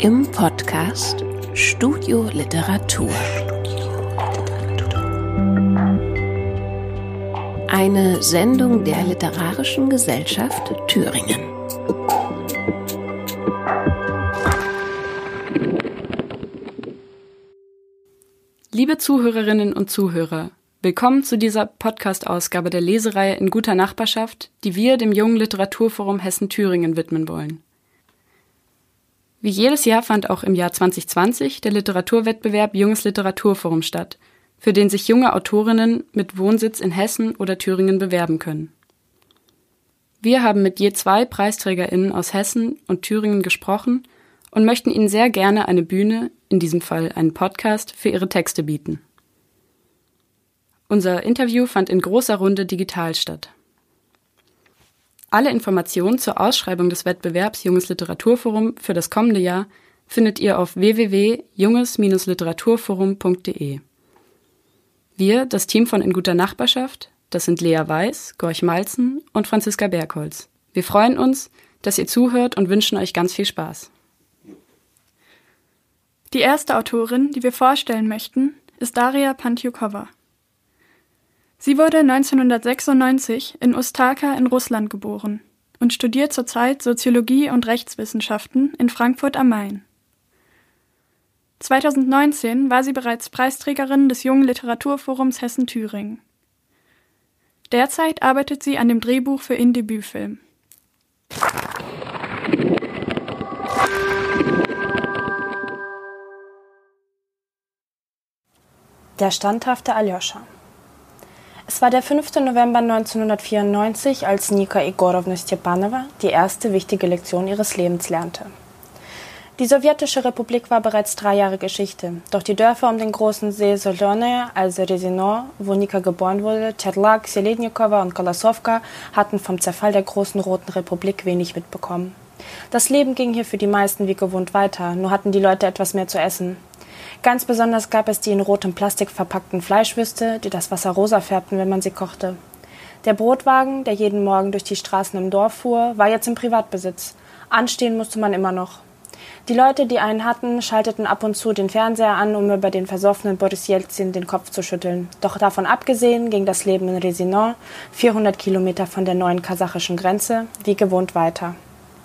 im Podcast Studio Literatur. Eine Sendung der Literarischen Gesellschaft Thüringen. Liebe Zuhörerinnen und Zuhörer, willkommen zu dieser Podcast-Ausgabe der Lesereihe In guter Nachbarschaft, die wir dem Jungen Literaturforum Hessen-Thüringen widmen wollen. Wie jedes Jahr fand auch im Jahr 2020 der Literaturwettbewerb Junges Literaturforum statt, für den sich junge Autorinnen mit Wohnsitz in Hessen oder Thüringen bewerben können. Wir haben mit je 2 PreisträgerInnen aus Hessen und Thüringen gesprochen und möchten Ihnen sehr gerne eine Bühne, in diesem Fall einen Podcast, für Ihre Texte bieten. Unser Interview fand in großer Runde digital statt. Alle Informationen zur Ausschreibung des Wettbewerbs Junges Literaturforum für das kommende Jahr findet ihr auf www.junges-literaturforum.de. Wir, das Team von In guter Nachbarschaft, das sind Lea Weiß, Gorch Malzen und Franziska Bergholz. Wir freuen uns, dass ihr zuhört und wünschen euch ganz viel Spaß. Die erste Autorin, die wir vorstellen möchten, ist Daria Pantyukova. Sie wurde 1996 in Ustaka in Russland geboren und studiert zurzeit Soziologie und Rechtswissenschaften in Frankfurt am Main. 2019 war sie bereits Preisträgerin des Jungen Literaturforums Hessen-Thüringen. Derzeit arbeitet sie an dem Drehbuch für ihren Debütfilm. Der standhafte Aljoscha. Es war der 5. November 1994, als Nika Egorowna Stepanova die erste wichtige Lektion ihres Lebens lernte. Die sowjetische Republik war bereits 3 Jahre Geschichte, doch die Dörfer um den großen See Solone, also Resino, wo Nika geboren wurde, Tjerlak, Selednikowa und Kolosowka, hatten vom Zerfall der großen Roten Republik wenig mitbekommen. Das Leben ging hier für die meisten wie gewohnt weiter, nur hatten die Leute etwas mehr zu essen. Ganz besonders gab es die in rotem Plastik verpackten Fleischwürste, die das Wasser rosa färbten, wenn man sie kochte. Der Brotwagen, der jeden Morgen durch die Straßen im Dorf fuhr, war jetzt im Privatbesitz. Anstehen musste man immer noch. Die Leute, die einen hatten, schalteten ab und zu den Fernseher an, um über den versoffenen Boris Jelzin den Kopf zu schütteln. Doch davon abgesehen ging das Leben in Resino, 400 Kilometer von der neuen kasachischen Grenze, wie gewohnt weiter.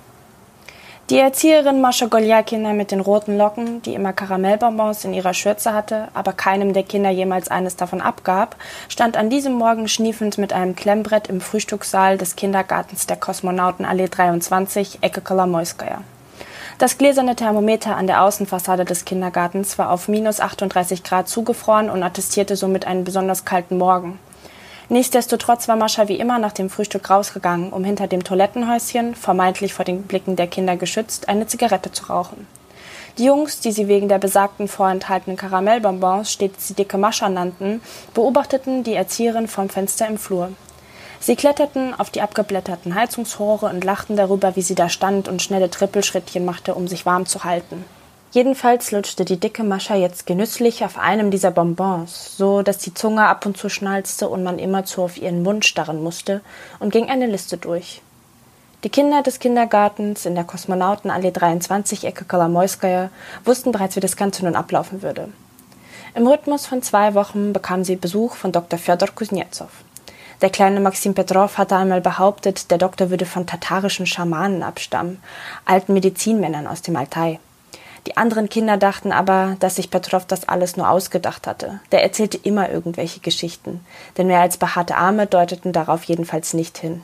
Die Erzieherin Mascha Goljakina mit den roten Locken, die immer Karamellbonbons in ihrer Schürze hatte, aber keinem der Kinder jemals eines davon abgab, stand an diesem Morgen schniefend mit einem Klemmbrett im Frühstückssaal des Kindergartens der Kosmonautenallee 23, Ecke Kolomoiskaja. Das gläserne Thermometer an der Außenfassade des Kindergartens war auf minus 38 Grad zugefroren und attestierte somit einen besonders kalten Morgen. Nichtsdestotrotz war Mascha wie immer nach dem Frühstück rausgegangen, um hinter dem Toilettenhäuschen, vermeintlich vor den Blicken der Kinder geschützt, eine Zigarette zu rauchen. Die Jungs, die sie wegen der besagten vorenthaltenen Karamellbonbons stets die dicke Mascha nannten, beobachteten die Erzieherin vom Fenster im Flur. Sie kletterten auf die abgeblätterten Heizungsrohre und lachten darüber, wie sie da stand und schnelle Trippelschrittchen machte, um sich warm zu halten. Jedenfalls lutschte die dicke Mascha jetzt genüsslich auf einem dieser Bonbons, so dass die Zunge ab und zu schnalzte und man immerzu auf ihren Mund starren musste, und ging eine Liste durch. Die Kinder des Kindergartens in der Kosmonautenallee 23, Ecke Kolomoiskaja, wussten bereits, wie das Ganze nun ablaufen würde. Im Rhythmus von 2 Wochen bekam sie Besuch von Dr. Fjodor Kuznetsov. Der kleine Maxim Petrov hatte einmal behauptet, der Doktor würde von tatarischen Schamanen abstammen, alten Medizinmännern aus dem Altai. Die anderen Kinder dachten aber, dass sich Petrov das alles nur ausgedacht hatte. Der erzählte immer irgendwelche Geschichten, denn mehr als behaarte Arme deuteten darauf jedenfalls nicht hin.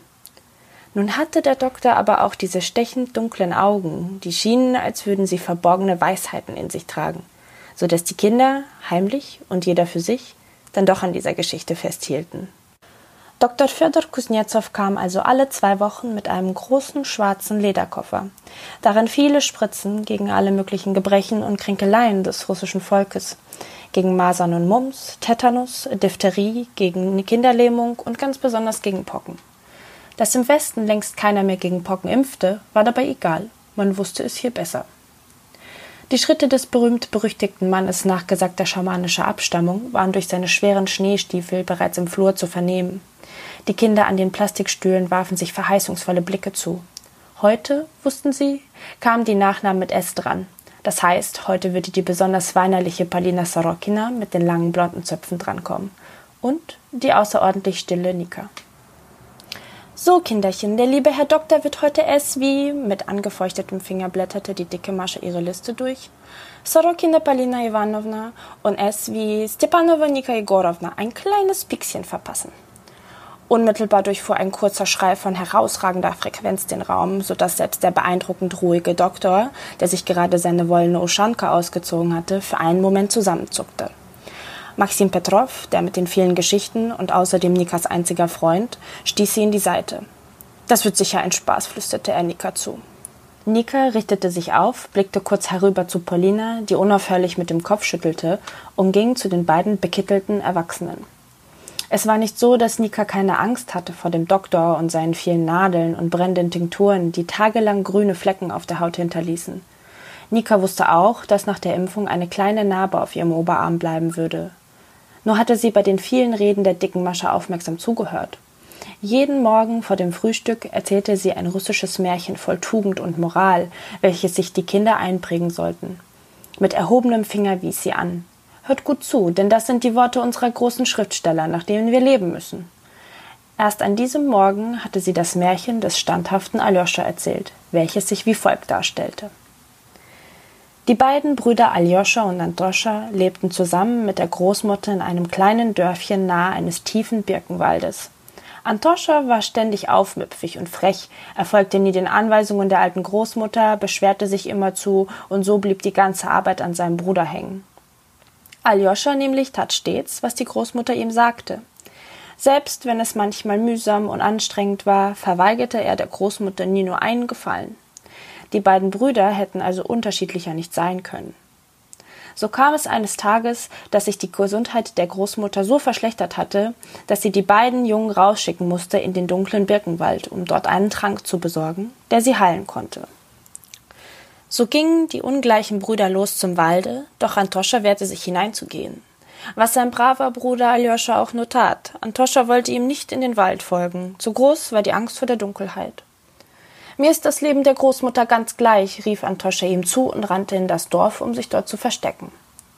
Nun hatte der Doktor aber auch diese stechend dunklen Augen, die schienen, als würden sie verborgene Weisheiten in sich tragen, so dass die Kinder, heimlich und jeder für sich, dann doch an dieser Geschichte festhielten. Dr. Fjodor Kuznetsov kam also alle 2 Wochen mit einem großen schwarzen Lederkoffer, darin viele Spritzen gegen alle möglichen Gebrechen und Kränkeleien des russischen Volkes, gegen Masern und Mumps, Tetanus, Diphtherie, gegen Kinderlähmung und ganz besonders gegen Pocken. Dass im Westen längst keiner mehr gegen Pocken impfte, war dabei egal, man wusste es hier besser. Die Schritte des berühmt-berüchtigten Mannes nachgesagter schamanischer Abstammung waren durch seine schweren Schneestiefel bereits im Flur zu vernehmen. Die Kinder an den Plastikstühlen warfen sich verheißungsvolle Blicke zu. Heute, wussten sie, kamen die Nachnamen mit S dran. Das heißt, heute würde die besonders weinerliche Polina Sorokina mit den langen blonden Zöpfen drankommen. Und die außerordentlich stille Nika. »So, Kinderchen, der liebe Herr Doktor wird heute wie...« Mit angefeuchtetem Finger blätterte die dicke Mascha ihre Liste durch. »Sorokina Polina Ivanovna und wie Stepanova Nika Egorovna ein kleines Pixchen verpassen.« Unmittelbar durchfuhr ein kurzer Schrei von herausragender Frequenz den Raum, sodass selbst der beeindruckend ruhige Doktor, der sich gerade seine wollene Uschanka ausgezogen hatte, für einen Moment zusammenzuckte. Maxim Petrov, der mit den vielen Geschichten und außerdem Nikas einziger Freund, stieß sie in die Seite. »Das wird sicher ein Spaß«, flüsterte er Nika zu. Nika richtete sich auf, blickte kurz herüber zu Polina, die unaufhörlich mit dem Kopf schüttelte, und ging zu den beiden bekittelten Erwachsenen. Es war nicht so, dass Nika keine Angst hatte vor dem Doktor und seinen vielen Nadeln und brennenden Tinkturen, die tagelang grüne Flecken auf der Haut hinterließen. Nika wusste auch, dass nach der Impfung eine kleine Narbe auf ihrem Oberarm bleiben würde. Nur hatte sie bei den vielen Reden der dicken Mascha aufmerksam zugehört. Jeden Morgen vor dem Frühstück erzählte sie ein russisches Märchen voll Tugend und Moral, welches sich die Kinder einprägen sollten. Mit erhobenem Finger wies sie an. »Hört gut zu, denn das sind die Worte unserer großen Schriftsteller, nach denen wir leben müssen.« Erst an diesem Morgen hatte sie das Märchen des standhaften Aljoscha erzählt, welches sich wie folgt darstellte. Die beiden Brüder Aljoscha und Antoscha lebten zusammen mit der Großmutter in einem kleinen Dörfchen nahe eines tiefen Birkenwaldes. Antoscha war ständig aufmüpfig und frech, er folgte nie den Anweisungen der alten Großmutter, beschwerte sich immerzu und so blieb die ganze Arbeit an seinem Bruder hängen. Aljoscha nämlich tat stets, was die Großmutter ihm sagte. Selbst wenn es manchmal mühsam und anstrengend war, verweigerte er der Großmutter nie nur einen Gefallen. Die beiden Brüder hätten also unterschiedlicher nicht sein können. So kam es eines Tages, dass sich die Gesundheit der Großmutter so verschlechtert hatte, dass sie die beiden Jungen rausschicken musste in den dunklen Birkenwald, um dort einen Trank zu besorgen, der sie heilen konnte. So gingen die ungleichen Brüder los zum Walde, doch Antoscha wehrte sich hineinzugehen. Was sein braver Bruder Aljoscha auch nur tat, Antoscha wollte ihm nicht in den Wald folgen, zu groß war die Angst vor der Dunkelheit. »Mir ist das Leben der Großmutter ganz gleich«, rief Antoscha ihm zu und rannte in das Dorf, um sich dort zu verstecken.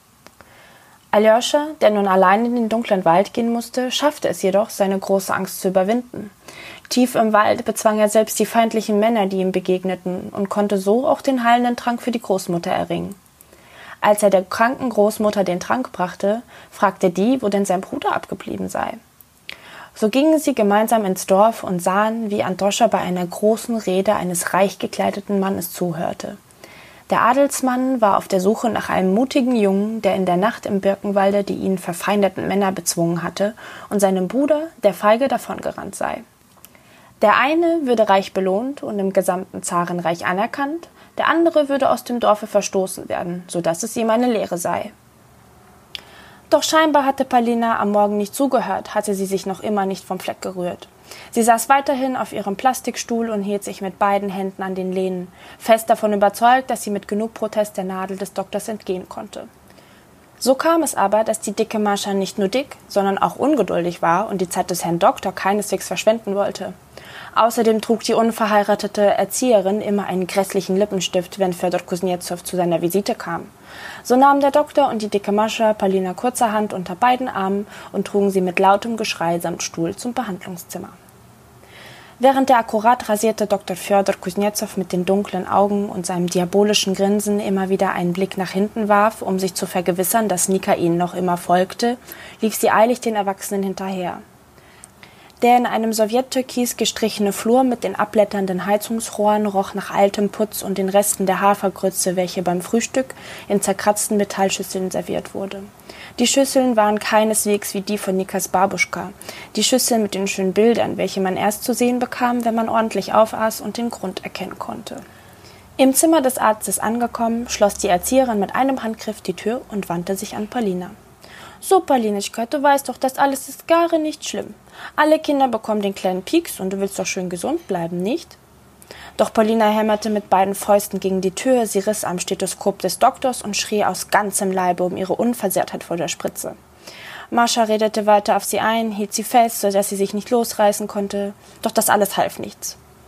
Aljoscha, der nun allein in den dunklen Wald gehen musste, schaffte es jedoch, seine große Angst zu überwinden. Tief im Wald bezwang er selbst die feindlichen Männer, die ihm begegneten, und konnte so auch den heilenden Trank für die Großmutter erringen. Als er der kranken Großmutter den Trank brachte, fragte die, wo denn sein Bruder abgeblieben sei. So gingen sie gemeinsam ins Dorf und sahen, wie Antoscha bei einer großen Rede eines reich gekleideten Mannes zuhörte. Der Adelsmann war auf der Suche nach einem mutigen Jungen, der in der Nacht im Birkenwalde die ihn verfeindeten Männer bezwungen hatte und seinem Bruder, der feige, davongerannt sei. Der eine würde reich belohnt und im gesamten Zarenreich anerkannt, der andere würde aus dem Dorfe verstoßen werden, so dass es ihm eine Lehre sei. Doch scheinbar hatte Polina am Morgen nicht zugehört, hatte sie sich noch immer nicht vom Fleck gerührt. Sie saß weiterhin auf ihrem Plastikstuhl und hielt sich mit beiden Händen an den Lehnen, fest davon überzeugt, dass sie mit genug Protest der Nadel des Doktors entgehen konnte. So kam es aber, dass die dicke Mascha nicht nur dick, sondern auch ungeduldig war und die Zeit des Herrn Doktor keineswegs verschwenden wollte. Außerdem trug die unverheiratete Erzieherin immer einen grässlichen Lippenstift, wenn Fjodor Kuznetsov zu seiner Visite kam. So nahmen der Doktor und die dicke Mascha Polina kurzerhand unter beiden Armen und trugen sie mit lautem Geschrei samt Stuhl zum Behandlungszimmer. Während der akkurat rasierte Dr. Fjodor Kuznetsov mit den dunklen Augen und seinem diabolischen Grinsen immer wieder einen Blick nach hinten warf, um sich zu vergewissern, dass Nika ihnen noch immer folgte, lief sie eilig den Erwachsenen hinterher. Der in einem Sowjettürkis gestrichene Flur mit den abblätternden Heizungsrohren roch nach altem Putz und den Resten der Hafergrütze, welche beim Frühstück in zerkratzten Metallschüsseln serviert wurde. Die Schüsseln waren keineswegs wie die von Nikas Babuschka, die Schüsseln mit den schönen Bildern, welche man erst zu sehen bekam, wenn man ordentlich aufaß und den Grund erkennen konnte. Im Zimmer des Arztes angekommen, schloss die Erzieherin mit einem Handgriff die Tür und wandte sich an Polina. »So, Polinetschka, du weißt doch, das alles ist gar nicht schlimm. Alle Kinder bekommen den kleinen Pieks und du willst doch schön gesund bleiben, nicht?« Doch Polina hämmerte mit beiden Fäusten gegen die Tür, sie riss am Stethoskop des Doktors und schrie aus ganzem Leibe um ihre Unversehrtheit vor der Spritze. Mascha redete weiter auf sie ein, hielt sie fest, so dass sie sich nicht losreißen konnte, doch das alles half nichts.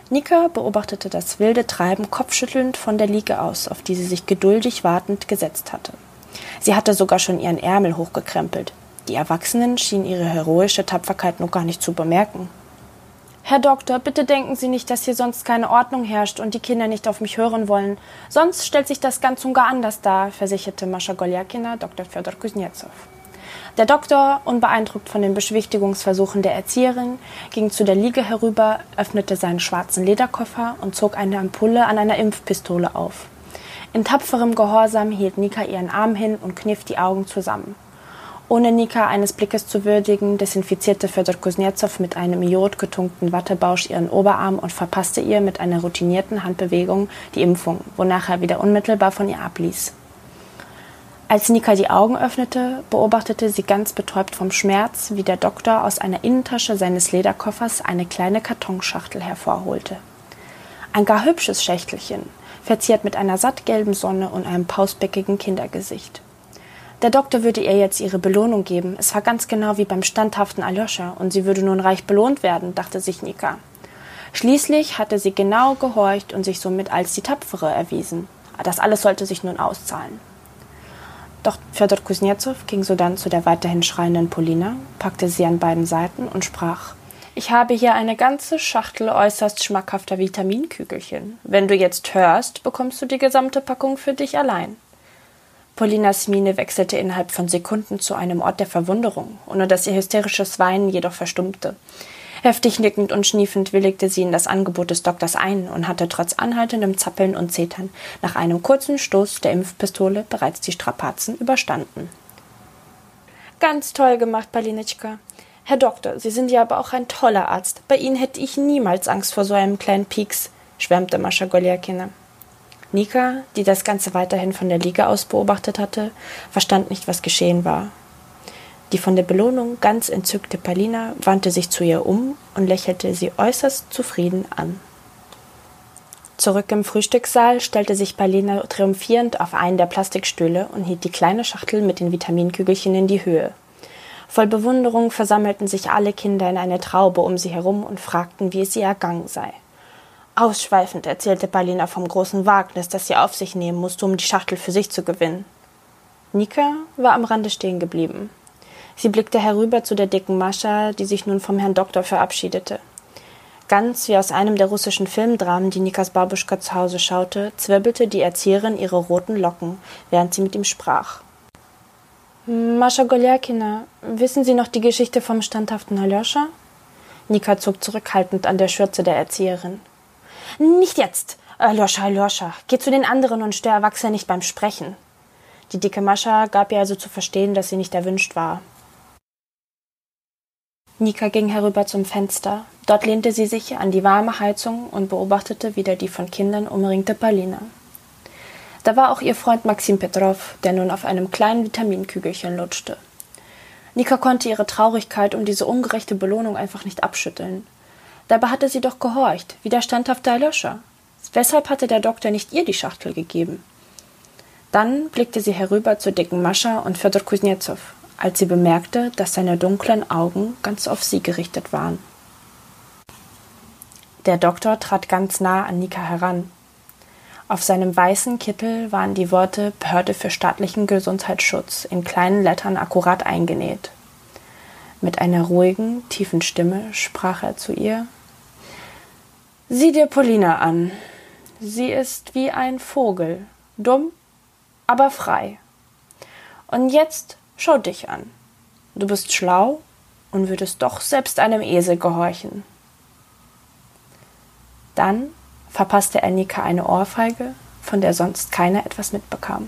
Nika beobachtete das wilde Treiben kopfschüttelnd von der Liege aus, auf die sie sich geduldig wartend gesetzt hatte. Sie hatte sogar schon ihren Ärmel hochgekrempelt. Die Erwachsenen schienen ihre heroische Tapferkeit noch gar nicht zu bemerken. »Herr Doktor, bitte denken Sie nicht, dass hier sonst keine Ordnung herrscht und die Kinder nicht auf mich hören wollen. Sonst stellt sich das ganz und gar anders dar«, versicherte Mascha Goljakina Dr. Fjodor Kuznetsov. Der Doktor, unbeeindruckt von den Beschwichtigungsversuchen der Erzieherin, ging zu der Liege herüber, öffnete seinen schwarzen Lederkoffer und zog eine Ampulle an einer Impfpistole auf. In tapferem Gehorsam hielt Nika ihren Arm hin und kniff die Augen zusammen. Ohne Nika eines Blickes zu würdigen, desinfizierte Fjodor Kuznetsov mit einem iodgetunkten Wattebausch ihren Oberarm und verpasste ihr mit einer routinierten Handbewegung die Impfung, wonach er wieder unmittelbar von ihr abließ. Als Nika die Augen öffnete, beobachtete sie ganz betäubt vom Schmerz, wie der Doktor aus einer Innentasche seines Lederkoffers eine kleine Kartonschachtel hervorholte. Ein gar hübsches Schächtelchen, verziert mit einer sattgelben Sonne und einem pausbäckigen Kindergesicht. Der Doktor würde ihr jetzt ihre Belohnung geben. Es war ganz genau wie beim standhaften Aljoscha und sie würde nun reich belohnt werden, dachte sich Nika. Schließlich hatte sie genau gehorcht und sich somit als die Tapfere erwiesen. Das alles sollte sich nun auszahlen. Doch Fjodor Kuznetsov ging sodann zu der weiterhin schreienden Polina, packte sie an beiden Seiten und sprach: »Ich habe hier eine ganze Schachtel äußerst schmackhafter Vitaminkügelchen. Wenn du jetzt hörst, bekommst du die gesamte Packung für dich allein.« Polinas Miene wechselte innerhalb von Sekunden zu einem Ort der Verwunderung, ohne dass ihr hysterisches Weinen jedoch verstummte. Heftig nickend und schniefend willigte sie in das Angebot des Doktors ein und hatte trotz anhaltendem Zappeln und Zetern nach einem kurzen Stoß der Impfpistole bereits die Strapazen überstanden. »Ganz toll gemacht, Palinitschka. Herr Doktor, Sie sind ja aber auch ein toller Arzt. Bei Ihnen hätte ich niemals Angst vor so einem kleinen Pieks«, schwärmte Mascha Goljakina. Nika, die das Ganze weiterhin von der Liege aus beobachtet hatte, verstand nicht, was geschehen war. Die von der Belohnung ganz entzückte Palina wandte sich zu ihr um und lächelte sie äußerst zufrieden an. Zurück im Frühstückssaal stellte sich Palina triumphierend auf einen der Plastikstühle und hielt die kleine Schachtel mit den Vitaminkügelchen in die Höhe. Voll Bewunderung versammelten sich alle Kinder in eine Traube um sie herum und fragten, wie es ihr ergangen sei. Ausschweifend erzählte Palina vom großen Wagnis, das sie auf sich nehmen musste, um die Schachtel für sich zu gewinnen. Nika war am Rande stehen geblieben. Sie blickte herüber zu der dicken Mascha, die sich nun vom Herrn Doktor verabschiedete. Ganz wie aus einem der russischen Filmdramen, die Nikas Babuschka zu Hause schaute, zwirbelte die Erzieherin ihre roten Locken, während sie mit ihm sprach. »Mascha Goljakina, wissen Sie noch die Geschichte vom standhaften Aljoscha?« Nika zog zurückhaltend an der Schürze der Erzieherin. »Nicht jetzt! Aljoscha, geh zu den anderen und stör Erwachsene nicht beim Sprechen.« Die dicke Mascha gab ihr also zu verstehen, dass sie nicht erwünscht war. Nika ging herüber zum Fenster. Dort lehnte sie sich an die warme Heizung und beobachtete wieder die von Kindern umringte Palina. Da war auch ihr Freund Maxim Petrov, der nun auf einem kleinen Vitaminkügelchen lutschte. Nika konnte ihre Traurigkeit um diese ungerechte Belohnung einfach nicht abschütteln. Dabei hatte sie doch gehorcht, wie der standhafte Aljoscha. Weshalb hatte der Doktor nicht ihr die Schachtel gegeben? Dann blickte sie herüber zur dicken Mascha und Fjodor Kuznetsov, als sie bemerkte, dass seine dunklen Augen ganz auf sie gerichtet waren. Der Doktor trat ganz nah an Nika heran. Auf seinem weißen Kittel waren die Worte »Behörde für staatlichen Gesundheitsschutz« in kleinen Lettern akkurat eingenäht. Mit einer ruhigen, tiefen Stimme sprach er zu ihr: »Sieh dir Polina an. Sie ist wie ein Vogel, dumm, aber frei. Und jetzt schau dich an. Du bist schlau und würdest doch selbst einem Esel gehorchen.« Dann verpasste er Nika eine Ohrfeige, von der sonst keiner etwas mitbekam.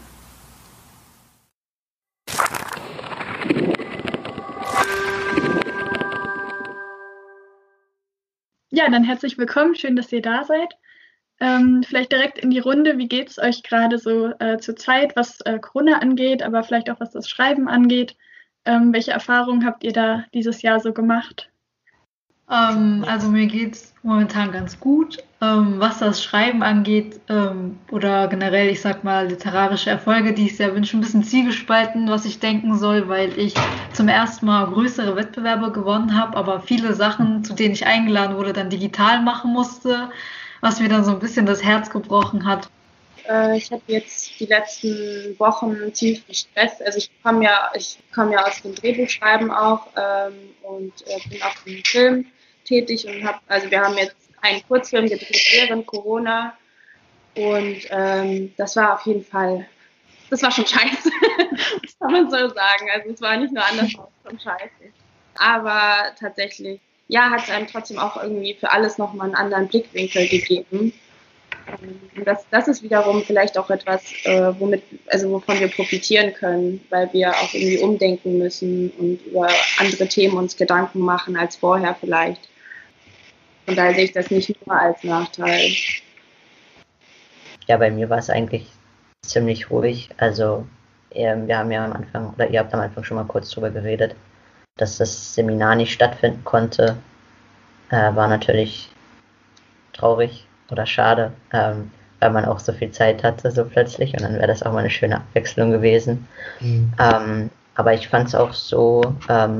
Ja, dann herzlich willkommen. Schön, dass ihr da seid. Vielleicht direkt in die Runde. Wie geht es euch gerade so zur Zeit, was Corona angeht, aber vielleicht auch was das Schreiben angeht? Welche Erfahrungen habt ihr da dieses Jahr so gemacht? Also mir geht's momentan ganz gut. Was das Schreiben angeht, oder generell, ich sag mal, literarische Erfolge, die ich sehr wünsche, ein bisschen zwiegespalten, was ich denken soll, weil ich zum ersten Mal größere Wettbewerbe gewonnen habe, aber viele Sachen, zu denen ich eingeladen wurde, dann digital machen musste, was mir dann so ein bisschen das Herz gebrochen hat. Ich habe jetzt die letzten Wochen ziemlich viel Stress. Also ich komme ja aus dem Drehbuchschreiben auch und bin auch im Film tätig und wir haben jetzt einen Kurzfilm gedreht während Corona und das war auf jeden Fall, das war schon scheiße, das kann man so sagen. Also es war nicht nur anders, es war schon scheiße. Aber tatsächlich, ja, hat es einem trotzdem auch irgendwie für alles nochmal einen anderen Blickwinkel gegeben. Und das ist wiederum vielleicht auch etwas, wovon wir profitieren können, weil wir auch irgendwie umdenken müssen und über andere Themen uns Gedanken machen als vorher vielleicht. Von daher sehe ich das nicht nur als Nachteil. Ja, bei mir war es eigentlich ziemlich ruhig. Also wir haben ja am Anfang, oder ihr habt am Anfang schon mal kurz drüber geredet, dass das Seminar nicht stattfinden konnte. War natürlich traurig oder schade, weil man auch so viel Zeit hatte so plötzlich und dann wäre das auch mal eine schöne Abwechslung gewesen. Aber ich fand es auch so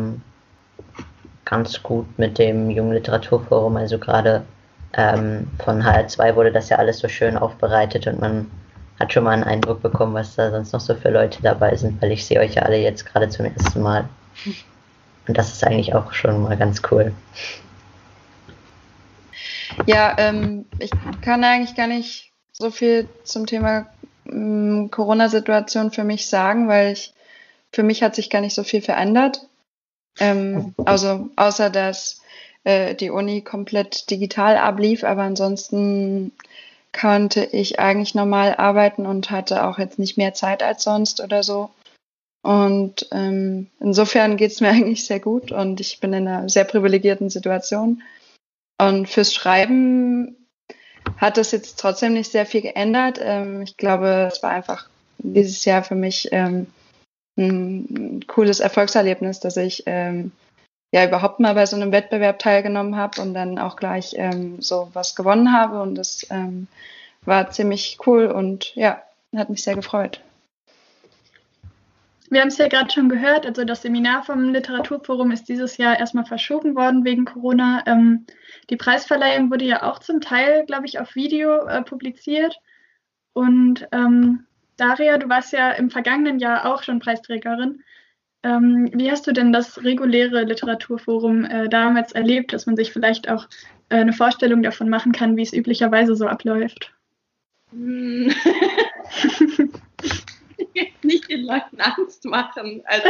ganz gut mit dem Jungen Literaturforum, also gerade von HR2 wurde das ja alles so schön aufbereitet und man hat schon mal einen Eindruck bekommen, was da sonst noch so für Leute dabei sind, weil ich sehe euch ja alle jetzt gerade zum ersten Mal. Und das ist eigentlich auch schon mal ganz cool. Ja, ich kann eigentlich gar nicht so viel zum Thema Corona-Situation für mich sagen, weil für mich hat sich gar nicht so viel verändert. Also außer dass die Uni komplett digital ablief, aber ansonsten konnte ich eigentlich normal arbeiten und hatte auch jetzt nicht mehr Zeit als sonst oder so. Und insofern geht es mir eigentlich sehr gut und ich bin in einer sehr privilegierten Situation. Und fürs Schreiben hat das jetzt trotzdem nicht sehr viel geändert. Ich glaube, es war einfach dieses Jahr für mich ein cooles Erfolgserlebnis, dass ich überhaupt mal bei so einem Wettbewerb teilgenommen habe und dann auch gleich so was gewonnen habe. Und das war ziemlich cool und ja, hat mich sehr gefreut. Wir haben es ja gerade schon gehört, also das Seminar vom Literaturforum ist dieses Jahr erstmal verschoben worden wegen Corona. Die Preisverleihung wurde ja auch zum Teil, glaube ich, auf Video publiziert. Und Daria, du warst ja im vergangenen Jahr auch schon Preisträgerin. Wie hast du denn das reguläre Literaturforum damals erlebt, dass man sich vielleicht auch eine Vorstellung davon machen kann, wie es üblicherweise so abläuft? Nicht den Leuten Angst machen. Also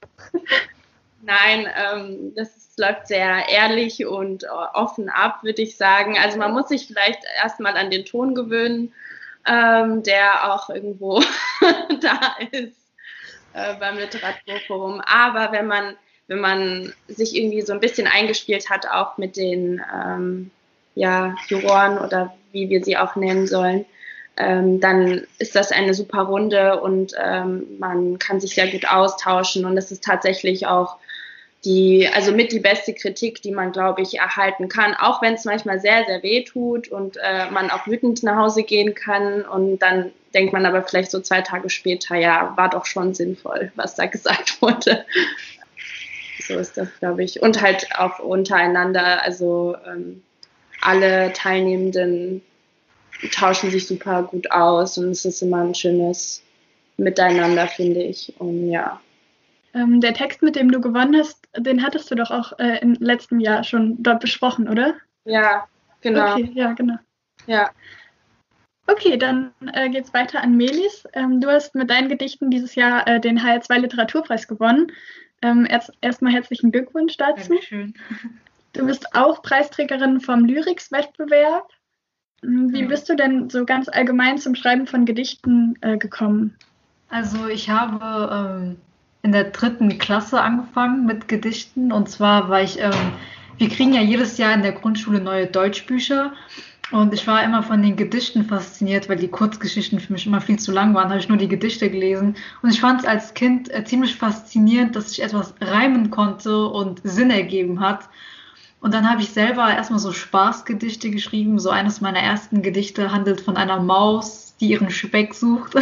nein, das läuft sehr ehrlich und offen ab, würde ich sagen. Also man muss sich vielleicht erstmal an den Ton gewöhnen, der auch irgendwo da ist beim Literaturforum. Aber wenn man sich irgendwie so ein bisschen eingespielt hat, auch mit den Juroren oder wie wir sie auch nennen sollen, dann ist das eine super Runde und man kann sich sehr gut austauschen und das ist tatsächlich auch die beste Kritik, die man, glaube ich, erhalten kann, auch wenn es manchmal sehr, sehr weh tut und man auch wütend nach Hause gehen kann und dann denkt man aber vielleicht so 2 Tage später, ja, war doch schon sinnvoll, was da gesagt wurde. So ist das, glaube ich. Und halt auch untereinander, also alle Teilnehmenden tauschen sich super gut aus und es ist immer ein schönes Miteinander, finde ich. Und ja. Der Text, mit dem du gewonnen hast, den hattest du doch auch im letzten Jahr schon dort besprochen, oder? Ja, genau. Okay, ja, genau. Ja. Okay, dann geht's weiter an Melis. Du hast mit deinen Gedichten dieses Jahr den HR2 Literaturpreis gewonnen. Erstmal herzlichen Glückwunsch dazu. Dankeschön. Du bist auch Preisträgerin vom Lyrics-Wettbewerb. Wie bist du denn so ganz allgemein zum Schreiben von Gedichten gekommen? Also ich habe in der 3. Klasse angefangen mit Gedichten und zwar war wir kriegen ja jedes Jahr in der Grundschule neue Deutschbücher und ich war immer von den Gedichten fasziniert, weil die Kurzgeschichten für mich immer viel zu lang waren, habe ich nur die Gedichte gelesen und ich fand es als Kind ziemlich faszinierend, dass ich etwas reimen konnte und Sinn ergeben hat. Und dann habe ich selber erstmal so Spaßgedichte geschrieben. So eines meiner ersten Gedichte handelt von einer Maus, die ihren Speck sucht.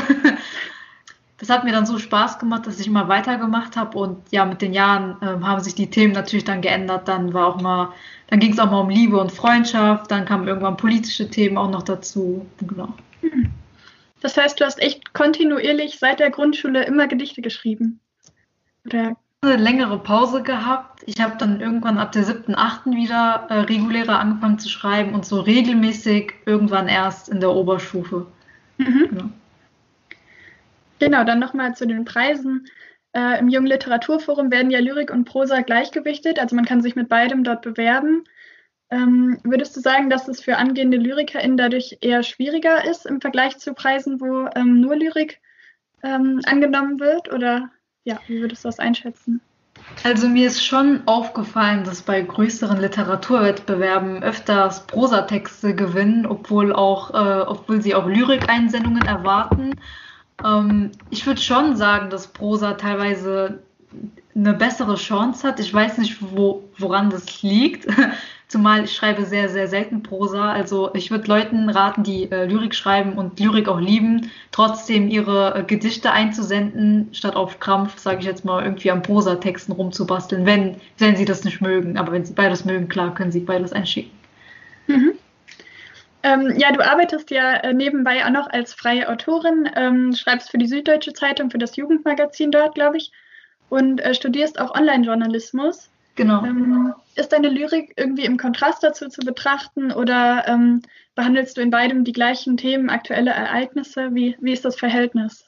Das hat mir dann so Spaß gemacht, dass ich immer weitergemacht habe. Und ja, mit den Jahren haben sich die Themen natürlich dann geändert. Dann ging es auch mal um Liebe und Freundschaft. Dann kamen irgendwann politische Themen auch noch dazu. Genau. Das heißt, du hast echt kontinuierlich seit der Grundschule immer Gedichte geschrieben? Oder? Eine längere Pause gehabt. Ich habe dann irgendwann ab der 7., 8. wieder regulärer angefangen zu schreiben und so regelmäßig irgendwann erst in der Oberstufe. Mhm. Genau, dann nochmal zu den Preisen. Im Jungen Literaturforum werden ja Lyrik und Prosa gleichgewichtet, also man kann sich mit beidem dort bewerben. Würdest du sagen, dass es für angehende LyrikerInnen dadurch eher schwieriger ist im Vergleich zu Preisen, wo nur Lyrik angenommen wird? Oder ja, wie würdest du das einschätzen? Also mir ist schon aufgefallen, dass bei größeren Literaturwettbewerben öfters Prosatexte gewinnen, obwohl sie auch Lyrikeinsendungen erwarten. Ich würde schon sagen, dass Prosa teilweise eine bessere Chance hat. Ich weiß nicht, woran das liegt, zumal ich schreibe sehr, sehr selten Prosa. Also ich würde Leuten raten, die Lyrik schreiben und Lyrik auch lieben, trotzdem ihre Gedichte einzusenden, statt auf Krampf, sage ich jetzt mal, irgendwie an Prosatexten rumzubasteln, wenn sie das nicht mögen. Aber wenn sie beides mögen, klar, können sie beides einschicken. Mhm. Ja, du arbeitest ja nebenbei auch noch als freie Autorin, schreibst für die Süddeutsche Zeitung, für das Jugendmagazin dort, glaube ich, und studierst auch Online-Journalismus. Genau. Ist deine Lyrik irgendwie im Kontrast dazu zu betrachten oder behandelst du in beidem die gleichen Themen, aktuelle Ereignisse? Wie ist das Verhältnis?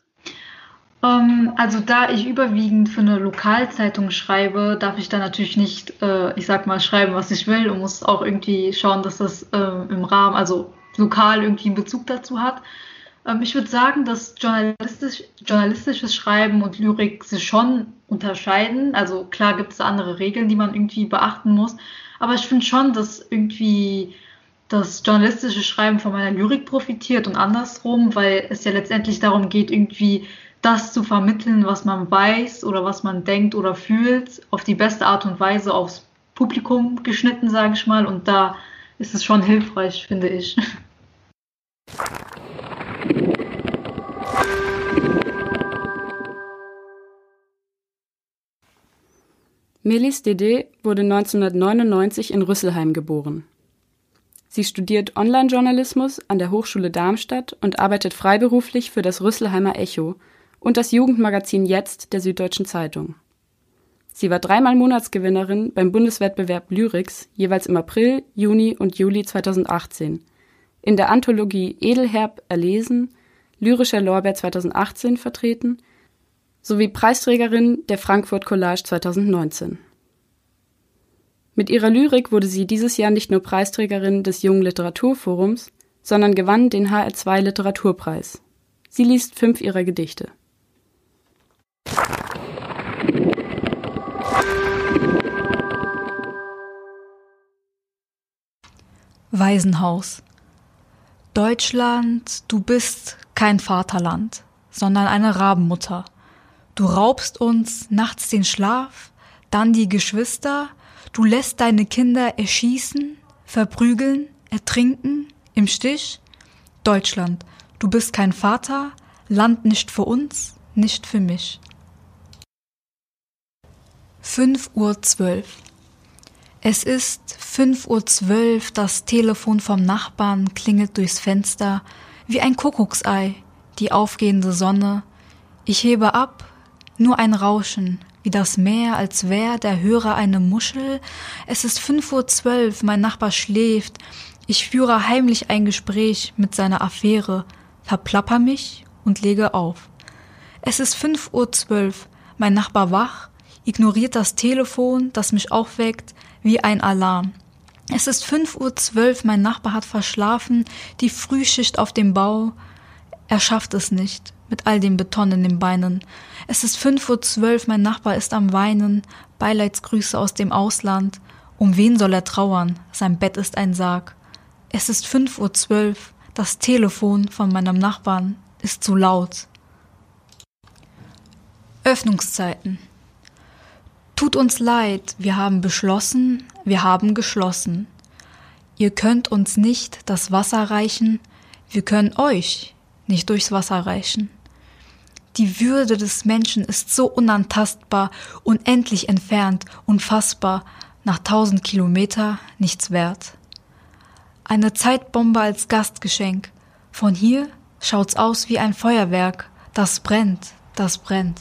Also da ich überwiegend für eine Lokalzeitung schreibe, darf ich da natürlich nicht, schreiben, was ich will und muss auch irgendwie schauen, dass das im Rahmen, also lokal irgendwie einen Bezug dazu hat. Ich würde sagen, dass journalistisches Schreiben und Lyrik sich schon unterscheiden. Also klar gibt es andere Regeln, die man irgendwie beachten muss, aber ich finde schon, dass irgendwie das journalistische Schreiben von meiner Lyrik profitiert und andersrum, weil es ja letztendlich darum geht, irgendwie das zu vermitteln, was man weiß oder was man denkt oder fühlt, auf die beste Art und Weise aufs Publikum geschnitten, sage ich mal. Und da ist es schon hilfreich, finde ich. Melis Dede wurde 1999 in Rüsselheim geboren. Sie studiert Online-Journalismus an der Hochschule Darmstadt und arbeitet freiberuflich für das Rüsselheimer Echo und das Jugendmagazin Jetzt der Süddeutschen Zeitung. Sie war 3-mal Monatsgewinnerin beim Bundeswettbewerb Lyrics, jeweils im April, Juni und Juli 2018, in der Anthologie Edelherb erlesen, Lyrischer Lorbeer 2018 vertreten, sowie Preisträgerin der Frankfurt Collage 2019. Mit ihrer Lyrik wurde sie dieses Jahr nicht nur Preisträgerin des Jungen Literaturforums, sondern gewann den HR2 Literaturpreis. Sie liest 5 ihrer Gedichte. Waisenhaus. Deutschland, du bist kein Vaterland, sondern eine Rabenmutter. Du raubst uns nachts den Schlaf, dann die Geschwister, du lässt deine Kinder erschießen, verprügeln, ertrinken, im Stich. Deutschland, du bist kein Vater, Land nicht für uns, nicht für mich. 5:12 Uhr. Es ist 5:12 Uhr, das Telefon vom Nachbarn klingelt durchs Fenster, wie ein Kuckucksei, die aufgehende Sonne. Ich hebe ab, nur ein Rauschen, wie das Meer, als wär der Hörer eine Muschel. Es ist 5:12 Uhr, mein Nachbar schläft. Ich führe heimlich ein Gespräch mit seiner Affäre, verplapper mich und lege auf. Es ist 5:12 Uhr, mein Nachbar wach, ignoriert das Telefon, das mich aufweckt, wie ein Alarm. Es ist 5:12 Uhr, mein Nachbar hat verschlafen, die Frühschicht auf dem Bau. Er schafft es nicht, mit all dem Beton in den Beinen. Es ist 5:12 Uhr, mein Nachbar ist am Weinen, Beileidsgrüße aus dem Ausland. Um wen soll er trauern? Sein Bett ist ein Sarg. Es ist 5:12 Uhr, das Telefon von meinem Nachbarn ist zu laut. Öffnungszeiten. Tut uns leid, wir haben beschlossen, wir haben geschlossen. Ihr könnt uns nicht das Wasser reichen, wir können euch nicht durchs Wasser reichen. Die Würde des Menschen ist so unantastbar, unendlich entfernt, unfassbar, nach 1000 Kilometer nichts wert. Eine Zeitbombe als Gastgeschenk. Von hier schaut's aus wie ein Feuerwerk. Das brennt, das brennt.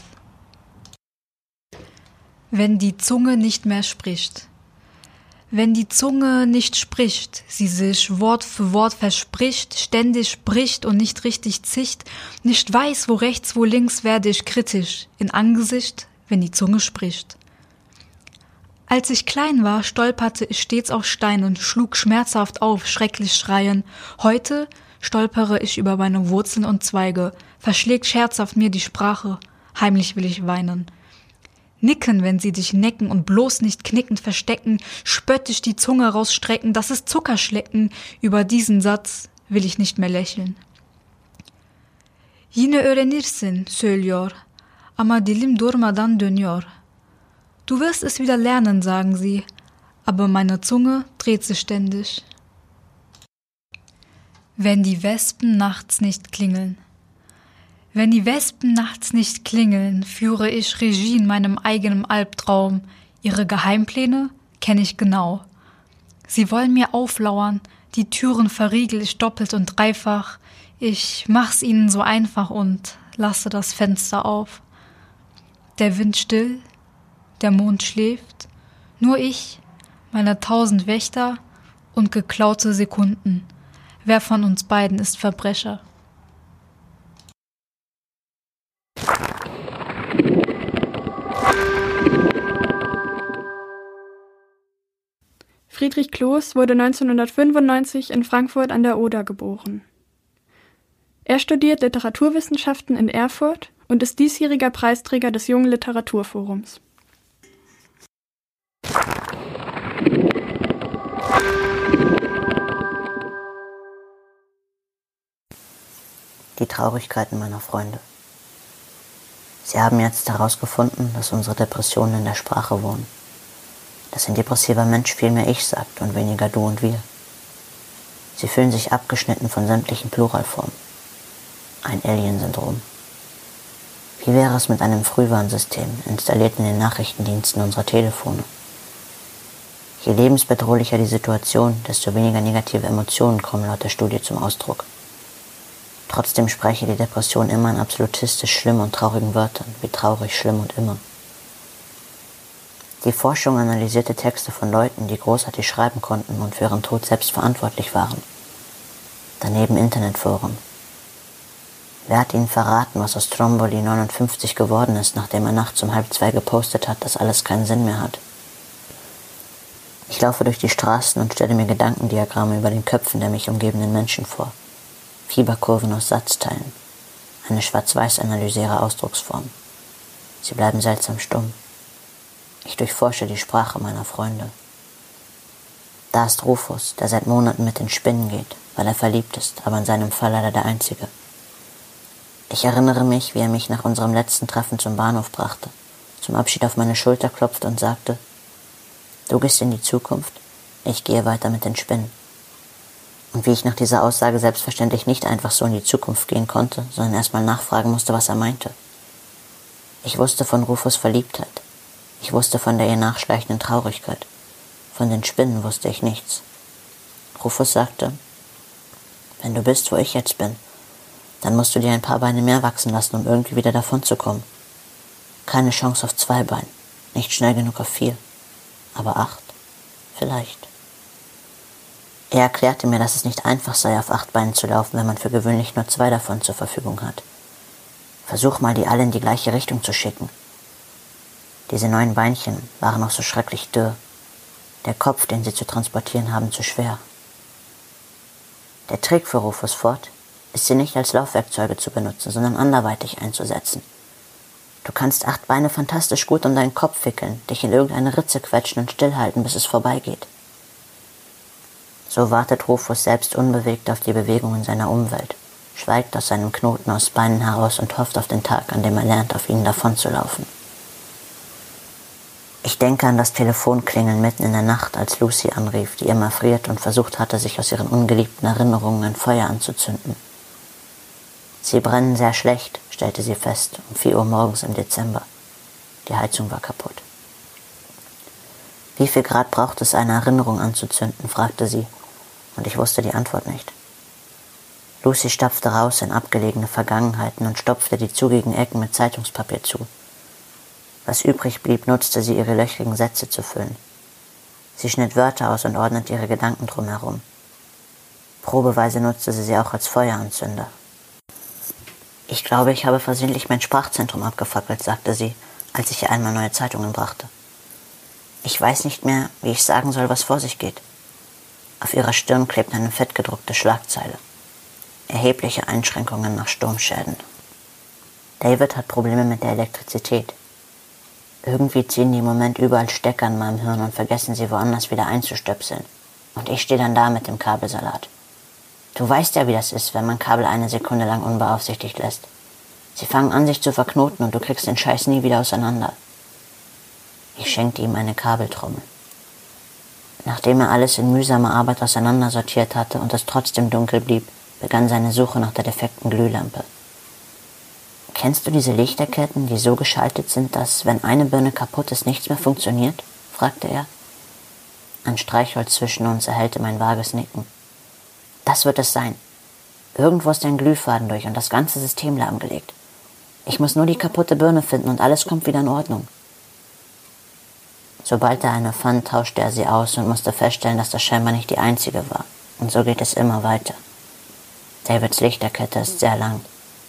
Wenn die Zunge nicht mehr spricht. Wenn die Zunge nicht spricht, sie sich Wort für Wort verspricht, ständig bricht und nicht richtig zicht, nicht weiß, wo rechts, wo links, werde ich kritisch, in Angesicht, wenn die Zunge spricht. Als ich klein war, stolperte ich stets auf Steinen, schlug schmerzhaft auf, schrecklich schreien. Heute stolpere ich über meine Wurzeln und Zweige, verschlägt scherzhaft mir die Sprache, heimlich will ich weinen. Nicken, wenn sie dich necken und bloß nicht knickend verstecken, spöttisch die Zunge rausstrecken, das ist Zuckerschlecken, über diesen Satz will ich nicht mehr lächeln. Yine öğrenirsin, söylüyor, ama dilim durmadan dönüyor. Du wirst es wieder lernen, sagen sie, aber meine Zunge dreht sich ständig. Wenn die Wespen nachts nicht klingeln. Wenn die Wespen nachts nicht klingeln, führe ich Regie in meinem eigenen Albtraum. Ihre Geheimpläne kenne ich genau. Sie wollen mir auflauern, die Türen verriegel ich doppelt und dreifach. Ich mach's ihnen so einfach und lasse das Fenster auf. Der Wind still, der Mond schläft, nur ich, meine 1000 Wächter und geklaute Sekunden. Wer von uns beiden ist Verbrecher? Friedrich Kloß wurde 1995 in Frankfurt an der Oder geboren. Er studiert Literaturwissenschaften in Erfurt und ist diesjähriger Preisträger des Jungen Literaturforums. Die Traurigkeiten meiner Freunde. Sie haben jetzt herausgefunden, dass unsere Depressionen in der Sprache wohnen. Dass ein depressiver Mensch viel mehr Ich sagt und weniger du und wir. Sie fühlen sich abgeschnitten von sämtlichen Pluralformen. Ein Alien-Syndrom. Wie wäre es mit einem Frühwarnsystem, installiert in den Nachrichtendiensten unserer Telefone? Je lebensbedrohlicher die Situation, desto weniger negative Emotionen kommen laut der Studie zum Ausdruck. Trotzdem spreche die Depression immer in absolutistisch schlimmen und traurigen Wörtern, wie traurig, schlimm und immer. Die Forschung analysierte Texte von Leuten, die großartig schreiben konnten und für ihren Tod selbst verantwortlich waren. Daneben Internetforen. Wer hat ihnen verraten, was aus Stromboli 59 geworden ist, nachdem er nachts um 1:30 gepostet hat, dass alles keinen Sinn mehr hat? Ich laufe durch die Straßen und stelle mir Gedankendiagramme über den Köpfen der mich umgebenden Menschen vor. Fieberkurven aus Satzteilen. Eine schwarz-weiß-Analyse ihrer Ausdrucksform. Sie bleiben seltsam stumm. Ich durchforsche die Sprache meiner Freunde. Da ist Rufus, der seit Monaten mit den Spinnen geht, weil er verliebt ist, aber in seinem Fall leider der Einzige. Ich erinnere mich, wie er mich nach unserem letzten Treffen zum Bahnhof brachte, zum Abschied auf meine Schulter klopfte und sagte: Du gehst in die Zukunft, ich gehe weiter mit den Spinnen. Und wie ich nach dieser Aussage selbstverständlich nicht einfach so in die Zukunft gehen konnte, sondern erstmal nachfragen musste, was er meinte. Ich wusste von Rufus Verliebtheit. Ich wusste von der ihr nachschleichenden Traurigkeit. Von den Spinnen wusste ich nichts. Rufus sagte: Wenn du bist, wo ich jetzt bin, dann musst du dir ein paar Beine mehr wachsen lassen, um irgendwie wieder davon zu kommen. Keine Chance auf 2 Beinen, nicht schnell genug auf 4, aber 8, vielleicht. Er erklärte mir, dass es nicht einfach sei, auf 8 Beinen zu laufen, wenn man für gewöhnlich nur 2 davon zur Verfügung hat. Versuch mal, die alle in die gleiche Richtung zu schicken. Diese 9 Beinchen waren auch so schrecklich dürr. Der Kopf, den sie zu transportieren haben, zu schwer. Der Trick für Rufus fort ist, sie nicht als Laufwerkzeuge zu benutzen, sondern anderweitig einzusetzen. Du kannst 8 Beine fantastisch gut um deinen Kopf wickeln, dich in irgendeine Ritze quetschen und stillhalten, bis es vorbeigeht. So wartet Rufus selbst unbewegt auf die Bewegungen seiner Umwelt, schweigt aus seinem Knoten aus Beinen heraus und hofft auf den Tag, an dem er lernt, auf ihnen davonzulaufen. Ich denke an das Telefonklingeln mitten in der Nacht, als Lucy anrief, die immer friert und versucht hatte, sich aus ihren ungeliebten Erinnerungen ein Feuer anzuzünden. Sie brennen sehr schlecht, stellte sie fest, um 4 Uhr morgens im Dezember. Die Heizung war kaputt. Wie viel Grad braucht es, eine Erinnerung anzuzünden, fragte sie, und ich wusste die Antwort nicht. Lucy stapfte raus in abgelegene Vergangenheiten und stopfte die zugigen Ecken mit Zeitungspapier zu. Was übrig blieb, nutzte sie, ihre löchrigen Sätze zu füllen. Sie schnitt Wörter aus und ordnete ihre Gedanken drumherum. Probeweise nutzte sie auch als Feueranzünder. Ich glaube, ich habe versehentlich mein Sprachzentrum abgefackelt, sagte sie, als ich ihr einmal neue Zeitungen brachte. Ich weiß nicht mehr, wie ich sagen soll, was vor sich geht. Auf ihrer Stirn klebte eine fettgedruckte Schlagzeile. Erhebliche Einschränkungen nach Sturmschäden. David hat Probleme mit der Elektrizität. Irgendwie ziehen die im Moment überall Stecker in meinem Hirn und vergessen sie woanders wieder einzustöpseln. Und ich stehe dann da mit dem Kabelsalat. Du weißt ja, wie das ist, wenn man Kabel eine Sekunde lang unbeaufsichtigt lässt. Sie fangen an, sich zu verknoten und du kriegst den Scheiß nie wieder auseinander. Ich schenkte ihm eine Kabeltrommel. Nachdem er alles in mühsamer Arbeit auseinandersortiert hatte und es trotzdem dunkel blieb, begann seine Suche nach der defekten Glühlampe. Kennst du diese Lichterketten, die so geschaltet sind, dass, wenn eine Birne kaputt ist, nichts mehr funktioniert? Fragte er. Ein Streichholz zwischen uns erhellte mein vages Nicken. Das wird es sein. Irgendwo ist ein Glühfaden durch und das ganze System lahmgelegt. Ich muss nur die kaputte Birne finden und alles kommt wieder in Ordnung. Sobald er eine fand, tauschte er sie aus und musste feststellen, dass das scheinbar nicht die einzige war. Und so geht es immer weiter. Davids Lichterkette ist sehr lang.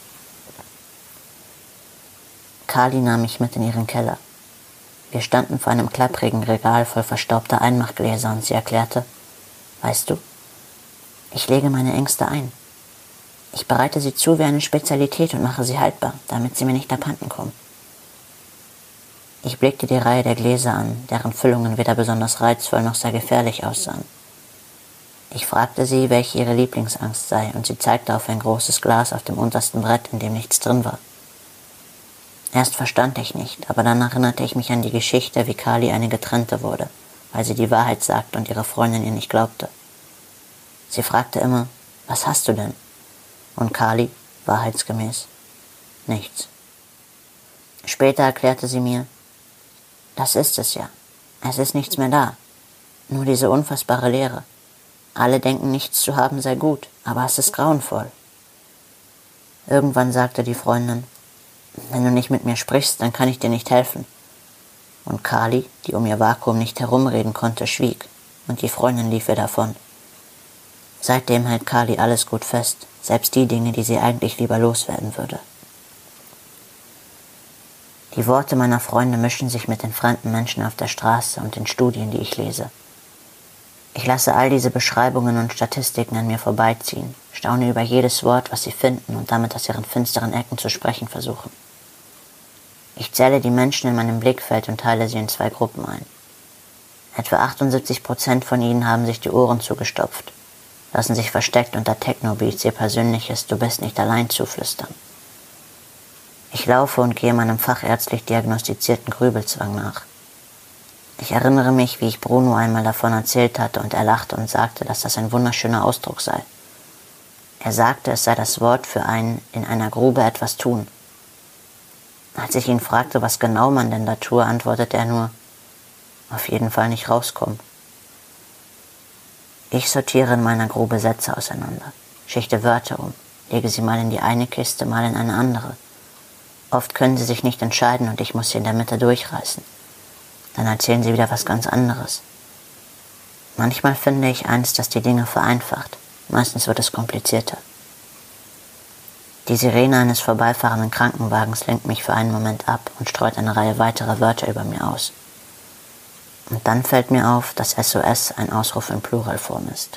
Carly nahm mich mit in ihren Keller. Wir standen vor einem klapprigen Regal voll verstaubter Einmachgläser und sie erklärte, weißt du, ich lege meine Ängste ein. Ich bereite sie zu wie eine Spezialität und mache sie haltbar, damit sie mir nicht abhanden kommen. Ich blickte die Reihe der Gläser an, deren Füllungen weder besonders reizvoll noch sehr gefährlich aussahen. Ich fragte sie, welche ihre Lieblingsangst sei, und sie zeigte auf ein großes Glas auf dem untersten Brett, in dem nichts drin war. Erst verstand ich nicht, aber dann erinnerte ich mich an die Geschichte, wie Carly eine Getrennte wurde, weil sie die Wahrheit sagte und ihre Freundin ihr nicht glaubte. Sie fragte immer, was hast du denn? Und Carly, wahrheitsgemäß, nichts. Später erklärte sie mir, das ist es ja, es ist nichts mehr da, nur diese unfassbare Leere. Alle denken, nichts zu haben sei gut, aber es ist grauenvoll. Irgendwann sagte die Freundin, wenn du nicht mit mir sprichst, dann kann ich dir nicht helfen. Und Carly, die um ihr Vakuum nicht herumreden konnte, schwieg, und die Freundin lief ihr davon. Seitdem hält Carly alles gut fest, selbst die Dinge, die sie eigentlich lieber loswerden würde. Die Worte meiner Freunde mischen sich mit den fremden Menschen auf der Straße und den Studien, die ich lese. Ich lasse all diese Beschreibungen und Statistiken an mir vorbeiziehen, staune über jedes Wort, was sie finden und damit aus ihren finsteren Ecken zu sprechen versuchen. Ich zähle die Menschen in meinem Blickfeld und teile sie in 2 Gruppen ein. Etwa 78% von ihnen haben sich die Ohren zugestopft, lassen sich versteckt unter Techno-Beats ihr persönliches „Du bist nicht allein" zuflüstern. Ich laufe und gehe meinem fachärztlich diagnostizierten Grübelzwang nach. Ich erinnere mich, wie ich Bruno einmal davon erzählt hatte und er lachte und sagte, dass das ein wunderschöner Ausdruck sei. Er sagte, es sei das Wort für ein in einer Grube etwas tun. Als ich ihn fragte, was genau man denn da tue, antwortete er nur, auf jeden Fall nicht rauskommen. Ich sortiere in meiner Grube Sätze auseinander, schichte Wörter um, lege sie mal in die eine Kiste, mal in eine andere. Oft können sie sich nicht entscheiden und ich muss sie in der Mitte durchreißen. Dann erzählen sie wieder was ganz anderes. Manchmal finde ich eins, das die Dinge vereinfacht. Meistens wird es komplizierter. Die Sirene eines vorbeifahrenden Krankenwagens lenkt mich für einen Moment ab und streut eine Reihe weiterer Wörter über mir aus. Und dann fällt mir auf, dass SOS ein Ausruf in Pluralform ist.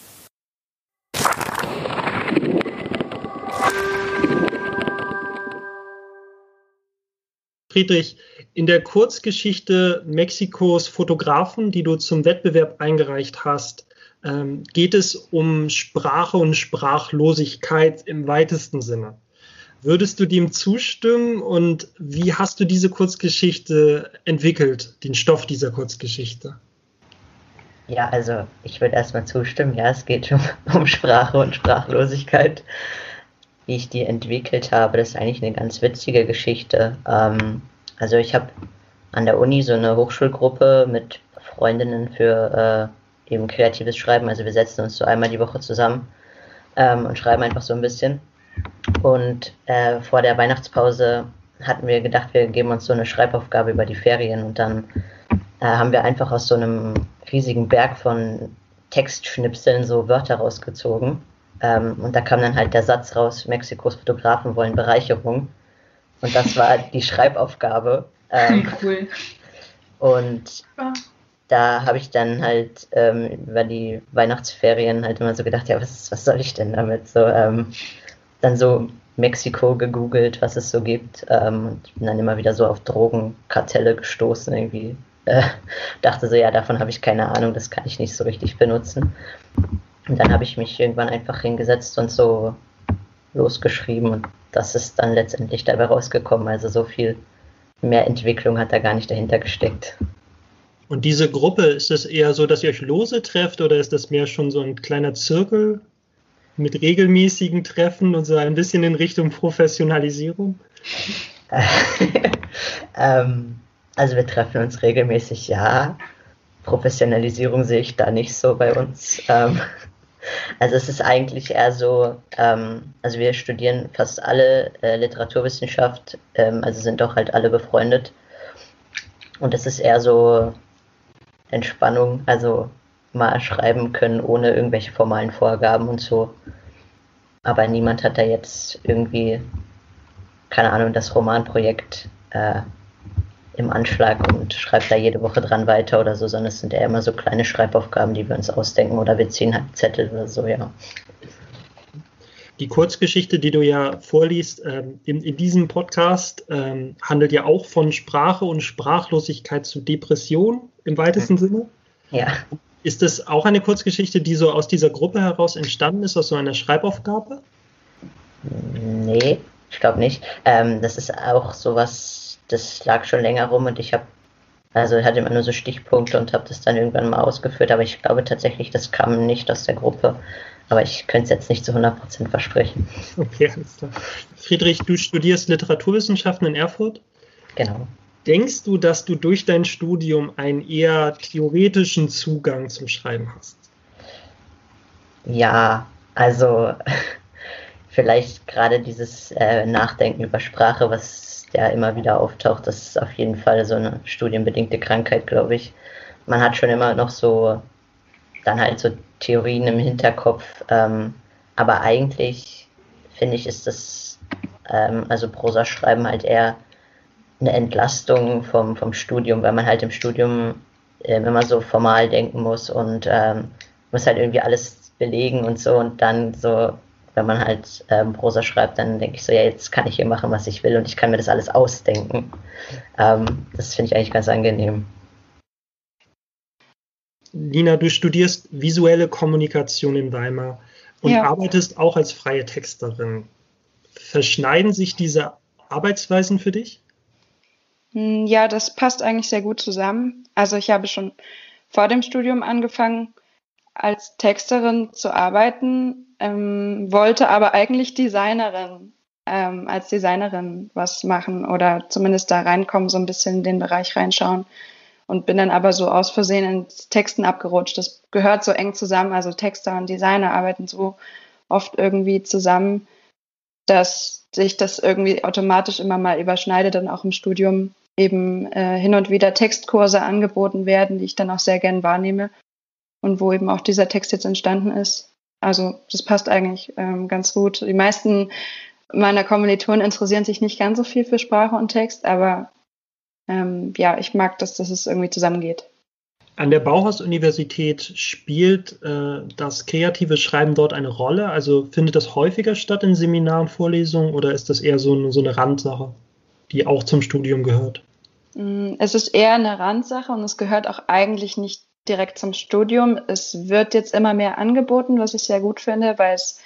Friedrich, in der Kurzgeschichte Mexikos Fotografen, die du zum Wettbewerb eingereicht hast, geht es um Sprache und Sprachlosigkeit im weitesten Sinne. Würdest du dem zustimmen und wie hast du diese Kurzgeschichte entwickelt, den Stoff dieser Kurzgeschichte? Ja, also ich würde erstmal zustimmen. Ja, es geht um Sprache und Sprachlosigkeit. Wie ich die entwickelt habe, das ist eigentlich eine ganz witzige Geschichte. Also ich habe an der Uni so eine Hochschulgruppe mit Freundinnen für eben kreatives Schreiben. Also wir setzen uns so einmal die Woche zusammen und schreiben einfach so ein bisschen. Und vor der Weihnachtspause hatten wir gedacht, wir geben uns so eine Schreibaufgabe über die Ferien und dann haben wir einfach aus so einem riesigen Berg von Textschnipseln so Wörter rausgezogen. Und da kam dann halt der Satz raus, Mexikos Fotografen wollen Bereicherung. Und das war die Schreibaufgabe. Cool. Und da habe ich dann halt über die Weihnachtsferien halt immer so gedacht, ja, was soll ich denn damit? So, dann so Mexiko gegoogelt, was es so gibt. Und bin dann immer wieder so auf Drogenkartelle gestoßen irgendwie. Dachte so, ja, davon habe ich keine Ahnung, das kann ich nicht so richtig benutzen. Und dann habe ich mich irgendwann einfach hingesetzt und so losgeschrieben und das ist dann letztendlich dabei rausgekommen. Also so viel mehr Entwicklung hat da gar nicht dahinter gesteckt. Und diese Gruppe, ist das eher so, dass ihr euch lose trefft oder ist das mehr schon so ein kleiner Zirkel mit regelmäßigen Treffen und so ein bisschen in Richtung Professionalisierung? Also wir treffen uns regelmäßig, ja. Professionalisierung sehe ich da nicht so bei uns. Also es ist eigentlich eher so, also wir studieren fast alle Literaturwissenschaft, also sind doch halt alle befreundet. Und es ist eher so Entspannung, also mal schreiben können ohne irgendwelche formalen Vorgaben und so. Aber niemand hat da jetzt irgendwie, keine Ahnung, das Romanprojekt im Anschlag und schreibt da jede Woche dran weiter oder so, sondern es sind eher immer so kleine Schreibaufgaben, die wir uns ausdenken oder wir ziehen halt Zettel oder so, ja. Die Kurzgeschichte, die du ja vorliest, in diesem Podcast handelt ja auch von Sprache und Sprachlosigkeit zu Depression im weitesten Sinne. Ja. Ist das auch eine Kurzgeschichte, die so aus dieser Gruppe heraus entstanden ist, aus so einer Schreibaufgabe? Nee, ich glaube nicht. Das ist auch sowas, das lag schon länger rum und ich hatte immer nur so Stichpunkte und habe das dann irgendwann mal ausgeführt, aber ich glaube tatsächlich, das kam nicht aus der Gruppe. Aber ich könnte es jetzt nicht zu 100% versprechen. Okay, alles klar. Friedrich, du studierst Literaturwissenschaften in Erfurt? Genau. Denkst du, dass du durch dein Studium einen eher theoretischen Zugang zum Schreiben hast? Ja, also vielleicht gerade dieses Nachdenken über Sprache, was ja immer wieder auftaucht, das ist auf jeden Fall so eine studienbedingte Krankheit, glaube ich. Man hat schon immer noch so dann halt so Theorien im Hinterkopf, aber eigentlich finde ich, ist das also Prosa-Schreiben halt eher eine Entlastung vom Studium, weil man halt im Studium immer so formal denken muss und muss halt irgendwie alles belegen und so und dann so, wenn man halt Prosa schreibt, dann denke ich so, ja, jetzt kann ich hier machen, was ich will und ich kann mir das alles ausdenken. Das finde ich eigentlich ganz angenehm. Lina, du studierst visuelle Kommunikation in Weimar und arbeitest auch als freie Texterin. Verschneiden sich diese Arbeitsweisen für dich? Ja, das passt eigentlich sehr gut zusammen. Also ich habe schon vor dem Studium angefangen, als Texterin zu arbeiten, wollte aber eigentlich als Designerin was machen oder zumindest da reinkommen, so ein bisschen in den Bereich reinschauen. Und bin dann aber so aus Versehen ins Texten abgerutscht. Das gehört so eng zusammen, also Texter und Designer arbeiten so oft irgendwie zusammen, dass sich das irgendwie automatisch immer mal überschneidet und auch im Studium eben hin und wieder Textkurse angeboten werden, die ich dann auch sehr gern wahrnehme und wo eben auch dieser Text jetzt entstanden ist. Also das passt eigentlich ganz gut. Die meisten meiner Kommilitonen interessieren sich nicht ganz so viel für Sprache und Text, aber ich mag, dass es irgendwie zusammengeht. An der Bauhaus-Universität spielt das kreative Schreiben dort eine Rolle? Also findet das häufiger statt in Seminaren, Vorlesungen oder ist das eher so eine Randsache, die auch zum Studium gehört? Es ist eher eine Randsache und es gehört auch eigentlich nicht direkt zum Studium. Es wird jetzt immer mehr angeboten, was ich sehr gut finde, weil es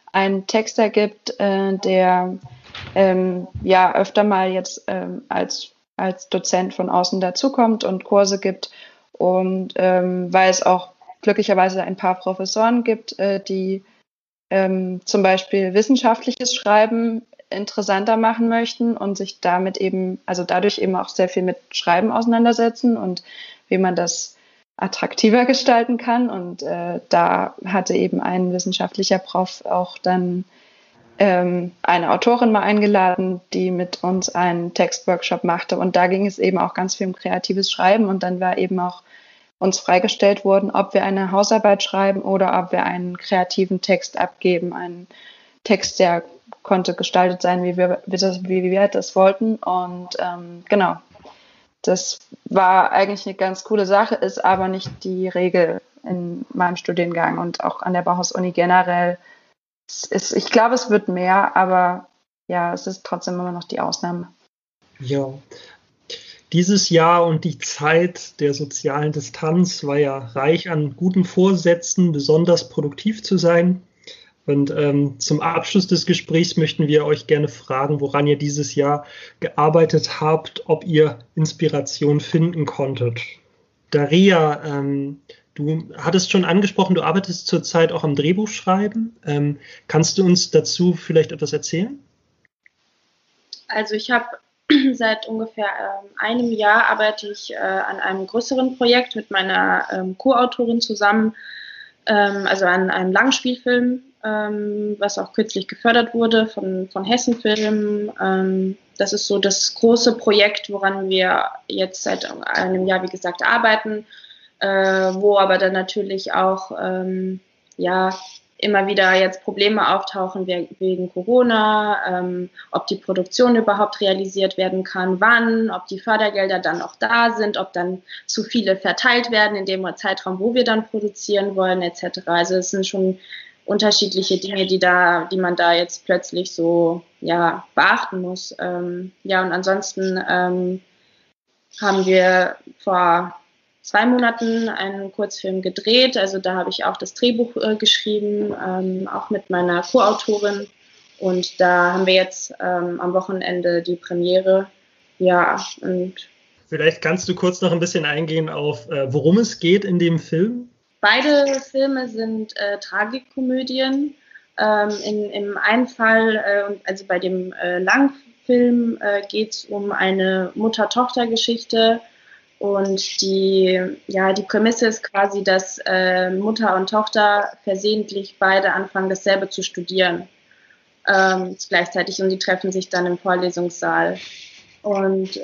einen Texter gibt, der öfter mal jetzt als Dozent von außen dazukommt und Kurse gibt. Und weil es auch glücklicherweise ein paar Professoren gibt, die zum Beispiel wissenschaftliches Schreiben interessanter machen möchten und sich damit eben, also dadurch eben auch sehr viel mit Schreiben auseinandersetzen und wie man das attraktiver gestalten kann. Und da hatte eben ein wissenschaftlicher Prof auch dann eine Autorin mal eingeladen, die mit uns einen Textworkshop machte. Und da ging es eben auch ganz viel um kreatives Schreiben. Und dann war eben auch uns freigestellt worden, ob wir eine Hausarbeit schreiben oder ob wir einen kreativen Text abgeben. Einen Text, der konnte gestaltet sein, wie wir das wollten. Und genau, das war eigentlich eine ganz coole Sache, ist aber nicht die Regel in meinem Studiengang und auch an der Bauhaus-Uni generell. Ich glaube, es wird mehr, aber ja, es ist trotzdem immer noch die Ausnahme. Ja, dieses Jahr und die Zeit der sozialen Distanz war ja reich an guten Vorsätzen, besonders produktiv zu sein. Und zum Abschluss des Gesprächs möchten wir euch gerne fragen, woran ihr dieses Jahr gearbeitet habt, ob ihr Inspiration finden konntet. Daria, du hattest schon angesprochen, du arbeitest zurzeit auch am Drehbuchschreiben. Kannst du uns dazu vielleicht etwas erzählen? Also ich habe seit ungefähr einem Jahr arbeite ich an einem größeren Projekt mit meiner Co-Autorin zusammen, also an einem Langspielfilm, was auch kürzlich gefördert wurde von Hessenfilm. Das ist so das große Projekt, woran wir jetzt seit einem Jahr, wie gesagt, arbeiten. Wo aber dann natürlich auch immer wieder jetzt Probleme auftauchen wegen Corona, ob die Produktion überhaupt realisiert werden kann, wann, ob die Fördergelder dann auch da sind, ob dann zu viele verteilt werden in dem Zeitraum, wo wir dann produzieren wollen, etc. Also es sind schon unterschiedliche Dinge, die man da jetzt plötzlich so beachten muss. Und ansonsten haben wir vor 2 Monaten einen Kurzfilm gedreht, also da habe ich auch das Drehbuch geschrieben, auch mit meiner Co-Autorin, und da haben wir jetzt am Wochenende die Premiere, und vielleicht kannst du kurz noch ein bisschen eingehen auf, worum es geht in dem Film? Beide Filme sind Tragikkomödien. Im einen Fall, also bei dem Langfilm, geht es um eine Mutter-Tochter-Geschichte. Und die Prämisse ist quasi, dass Mutter und Tochter versehentlich beide anfangen, dasselbe zu studieren gleichzeitig, und die treffen sich dann im Vorlesungssaal. Und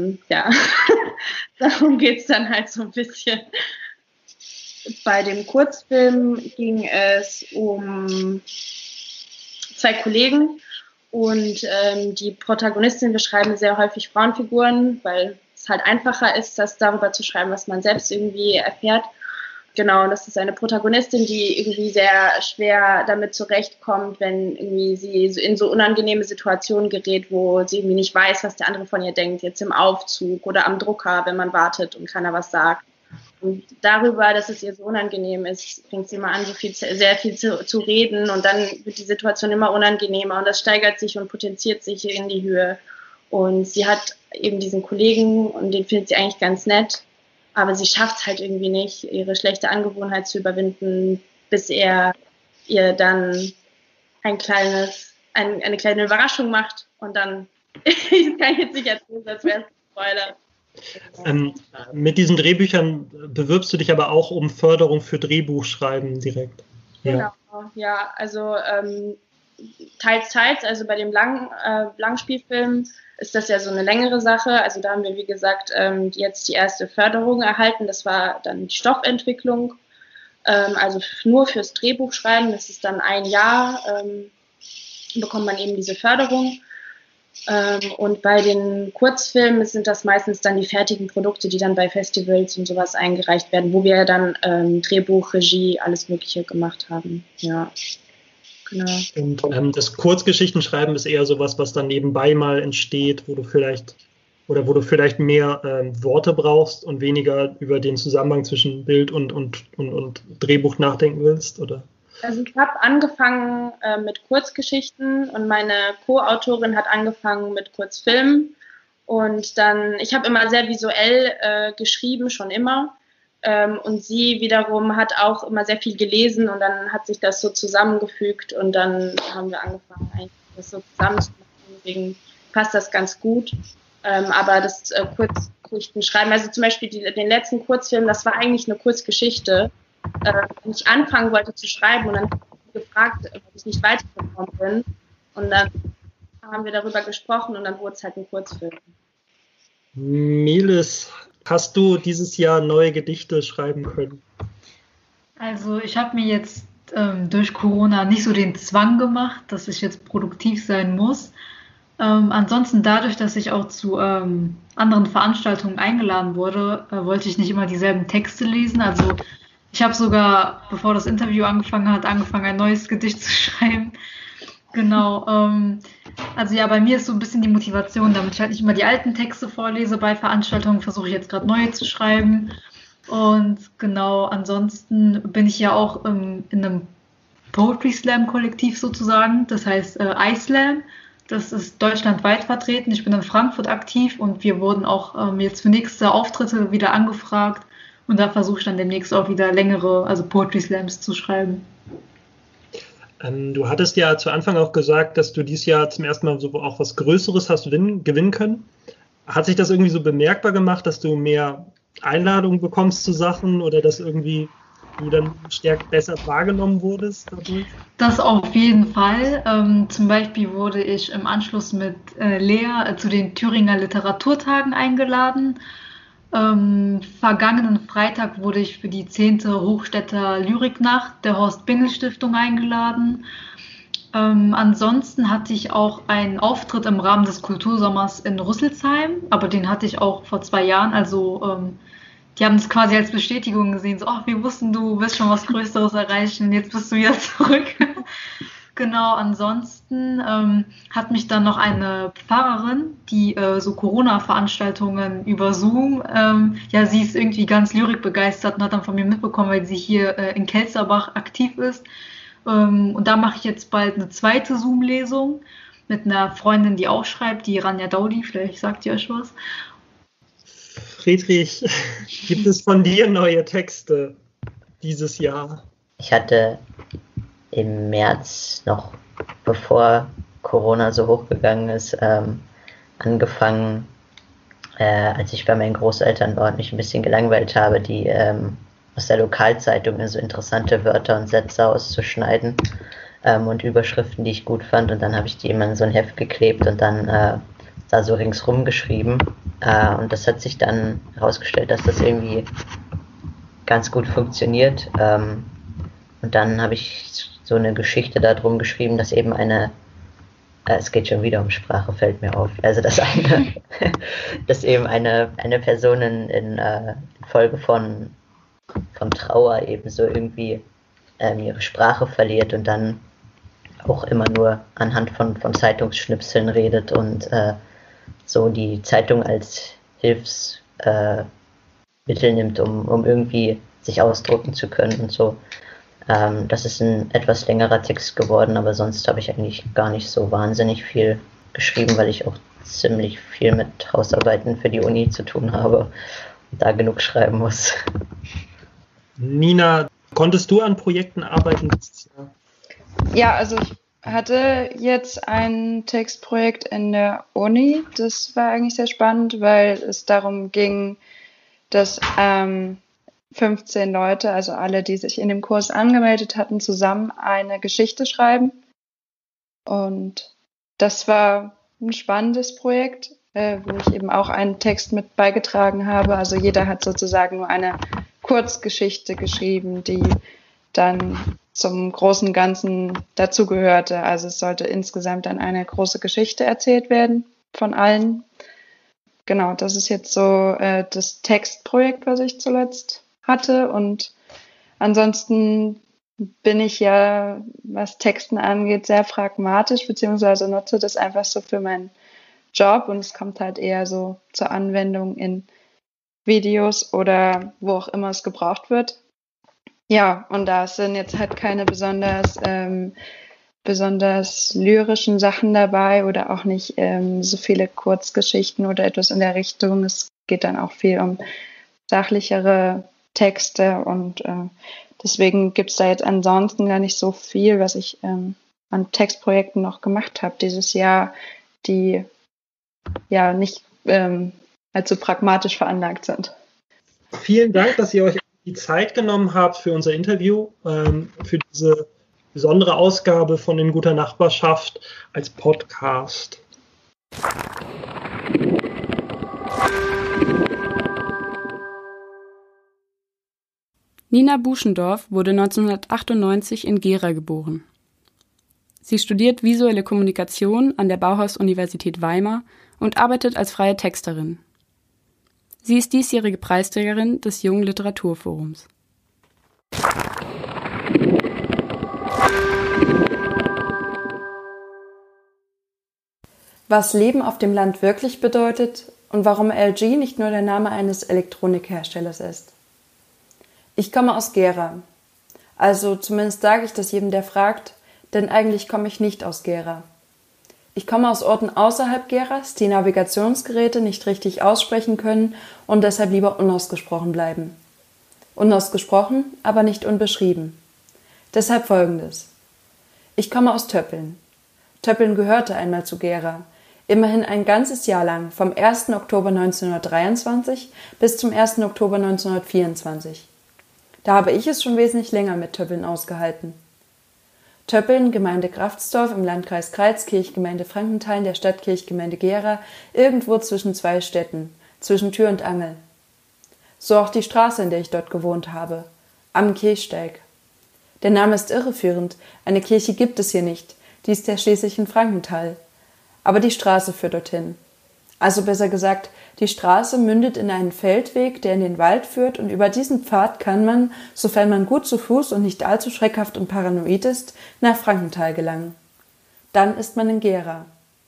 darum geht es dann halt so ein bisschen. Bei dem Kurzfilm ging es um 2 Kollegen und die Protagonistin, wir schreiben sehr häufig Frauenfiguren, weil es halt einfacher ist, das darüber zu schreiben, was man selbst irgendwie erfährt. Genau, und das ist eine Protagonistin, die irgendwie sehr schwer damit zurechtkommt, wenn irgendwie sie in so unangenehme Situationen gerät, wo sie irgendwie nicht weiß, was der andere von ihr denkt, jetzt im Aufzug oder am Drucker, wenn man wartet und keiner was sagt. Und darüber, dass es ihr so unangenehm ist, fängt sie mal an, sehr viel zu reden, und dann wird die Situation immer unangenehmer und das steigert sich und potenziert sich in die Höhe. Und sie hat eben diesen Kollegen, und den findet sie eigentlich ganz nett, aber sie schafft es halt irgendwie nicht, ihre schlechte Angewohnheit zu überwinden, bis er ihr dann eine kleine Überraschung macht, und dann kann ich jetzt nicht erzählen, als wäre es ein Spoiler. Mit diesen Drehbüchern bewirbst du dich aber auch um Förderung für Drehbuchschreiben direkt. Genau, ja, also teils, also bei dem Langspielfilm ist das ja so eine längere Sache. Also da haben wir, wie gesagt, jetzt die erste Förderung erhalten. Das war dann die Stoffentwicklung, also nur fürs Drehbuchschreiben. Das ist dann 1 Jahr, bekommt man eben diese Förderung. Und bei den Kurzfilmen sind das meistens dann die fertigen Produkte, die dann bei Festivals und sowas eingereicht werden, wo wir dann Drehbuch, Regie, alles Mögliche gemacht haben. Ja. Genau. Und das Kurzgeschichtenschreiben ist eher sowas, was dann nebenbei mal entsteht, wo du vielleicht mehr Worte brauchst und weniger über den Zusammenhang zwischen Bild und Drehbuch nachdenken willst, oder? Also ich habe angefangen mit Kurzgeschichten und meine Co-Autorin hat angefangen mit Kurzfilmen. Und dann, ich habe immer sehr visuell geschrieben, schon immer. Und sie wiederum hat auch immer sehr viel gelesen und dann hat sich das so zusammengefügt und dann haben wir angefangen, eigentlich das so zusammenzumachen. Deswegen passt das ganz gut. Aber das Kurzgeschichten schreiben, also zum Beispiel den letzten Kurzfilm, das war eigentlich eine Kurzgeschichte. Wenn ich anfangen wollte zu schreiben und dann habe ich gefragt, ob ich nicht weitergekommen bin. Und dann haben wir darüber gesprochen und dann wurde es halt ein Kurzfilm. Melis, hast du dieses Jahr neue Gedichte schreiben können? Also ich habe mir jetzt durch Corona nicht so den Zwang gemacht, dass ich jetzt produktiv sein muss. Ansonsten dadurch, dass ich auch zu anderen Veranstaltungen eingeladen wurde, wollte ich nicht immer dieselben Texte lesen. Also ich habe sogar, bevor das Interview angefangen hat, ein neues Gedicht zu schreiben. Genau. Also ja, bei mir ist so ein bisschen die Motivation, damit ich halt nicht immer die alten Texte vorlese bei Veranstaltungen, versuche ich jetzt gerade neue zu schreiben. Und genau, ansonsten bin ich ja auch in einem Poetry Slam Kollektiv sozusagen, das heißt iSlam. Das ist deutschlandweit vertreten. Ich bin in Frankfurt aktiv und wir wurden auch jetzt für nächste Auftritte wieder angefragt. Und da versuche ich dann demnächst auch wieder längere, also Poetry Slams zu schreiben. Du hattest ja zu Anfang auch gesagt, dass du dieses Jahr zum ersten Mal so auch was Größeres hast gewinnen können. Hat sich das irgendwie so bemerkbar gemacht, dass du mehr Einladungen bekommst zu Sachen oder dass irgendwie du dann besser wahrgenommen wurdest dadurch? Das auf jeden Fall. Zum Beispiel wurde ich im Anschluss mit Lea zu den Thüringer Literaturtagen eingeladen. Vergangenen Freitag wurde ich für die 10. Hochstädter Lyriknacht der Horst-Bingel-Stiftung eingeladen. Ansonsten hatte ich auch einen Auftritt im Rahmen des Kultursommers in Rüsselsheim, aber den hatte ich auch vor 2 Jahren. Also die haben es quasi als Bestätigung gesehen, so, wir wussten, du wirst schon was Größeres erreichen, jetzt bist du wieder zurück. Genau, ansonsten hat mich dann noch eine Pfarrerin, die so Corona-Veranstaltungen über Zoom, sie ist irgendwie ganz lyrikbegeistert und hat dann von mir mitbekommen, weil sie hier in Kelsterbach aktiv ist. Und da mache ich jetzt bald eine 2. Zoom-Lesung mit einer Freundin, die auch schreibt, die Rania Daudi, vielleicht sagt ihr euch was. Friedrich, gibt es von dir neue Texte dieses Jahr? Ich hatte im März, noch bevor Corona so hochgegangen ist, angefangen, als ich bei meinen Großeltern war und mich ein bisschen gelangweilt habe, die aus der Lokalzeitung so interessante Wörter und Sätze auszuschneiden und Überschriften, die ich gut fand. Und dann habe ich die immer in so ein Heft geklebt und dann da so ringsrum geschrieben. Und das hat sich dann herausgestellt, dass das irgendwie ganz gut funktioniert. Und dann habe ich so eine Geschichte darum geschrieben, dass eben es geht schon wieder um Sprache, fällt mir auf. Also dass eben eine Person in Folge von Trauer eben so irgendwie ihre Sprache verliert und dann auch immer nur anhand von Zeitungsschnipseln redet und so die Zeitung als Hilfsmittel nimmt, um irgendwie sich ausdrucken zu können und so. Das ist ein etwas längerer Text geworden, aber sonst habe ich eigentlich gar nicht so wahnsinnig viel geschrieben, weil ich auch ziemlich viel mit Hausarbeiten für die Uni zu tun habe und da genug schreiben muss. Nina, konntest du an Projekten arbeiten dieses Jahr? Ja, also ich hatte jetzt ein Textprojekt in der Uni. Das war eigentlich sehr spannend, weil es darum ging, dass 15 Leute, also alle, die sich in dem Kurs angemeldet hatten, zusammen eine Geschichte schreiben. Und das war ein spannendes Projekt, wo ich eben auch einen Text mit beigetragen habe. Also jeder hat sozusagen nur eine Kurzgeschichte geschrieben, die dann zum großen Ganzen dazugehörte. Also es sollte insgesamt dann eine große Geschichte erzählt werden von allen. Genau, das ist jetzt so das Textprojekt, was ich zuletzt hatte. Und ansonsten bin ich ja, was Texten angeht, sehr pragmatisch, beziehungsweise nutze das einfach so für meinen Job und es kommt halt eher so zur Anwendung in Videos oder wo auch immer es gebraucht wird. Ja, und da sind jetzt halt keine besonders lyrischen Sachen dabei oder auch nicht so viele Kurzgeschichten oder etwas in der Richtung. Es geht dann auch viel um sachlichere Texte und deswegen gibt es da jetzt ansonsten gar nicht so viel, was ich an Textprojekten noch gemacht habe dieses Jahr, die ja nicht allzu pragmatisch veranlagt sind. Vielen Dank, dass ihr euch die Zeit genommen habt für unser Interview, für diese besondere Ausgabe von In guter Nachbarschaft als Podcast. Nina Buschendorf wurde 1998 in Gera geboren. Sie studiert visuelle Kommunikation an der Bauhaus-Universität Weimar und arbeitet als freie Texterin. Sie ist diesjährige Preisträgerin des Jungen Literaturforums. Was Leben auf dem Land wirklich bedeutet und warum LG nicht nur der Name eines Elektronikherstellers ist. Ich komme aus Gera. Also zumindest sage ich das jedem, der fragt, denn eigentlich komme ich nicht aus Gera. Ich komme aus Orten außerhalb Geras, die Navigationsgeräte nicht richtig aussprechen können und deshalb lieber unausgesprochen bleiben. Unausgesprochen, aber nicht unbeschrieben. Deshalb Folgendes. Ich komme aus Töppeln. Töppeln gehörte einmal zu Gera. Immerhin ein ganzes Jahr lang, vom 1. Oktober 1923 bis zum 1. Oktober 1924. Da habe ich es schon wesentlich länger mit Töppeln ausgehalten. Töppeln, Gemeinde Kraftsdorf im Landkreis Greiz, Kirchgemeinde Frankenthal in der Stadt Kirchgemeinde Gera, irgendwo zwischen zwei Städten, zwischen Tür und Angel. So auch die Straße, in der ich dort gewohnt habe, am Kirchsteig. Der Name ist irreführend, eine Kirche gibt es hier nicht, die ist ja schließlich in Frankenthal. Aber die Straße führt dorthin. Also besser gesagt, die Straße mündet in einen Feldweg, der in den Wald führt, und über diesen Pfad kann man, sofern man gut zu Fuß und nicht allzu schreckhaft und paranoid ist, nach Frankenthal gelangen. Dann ist man in Gera.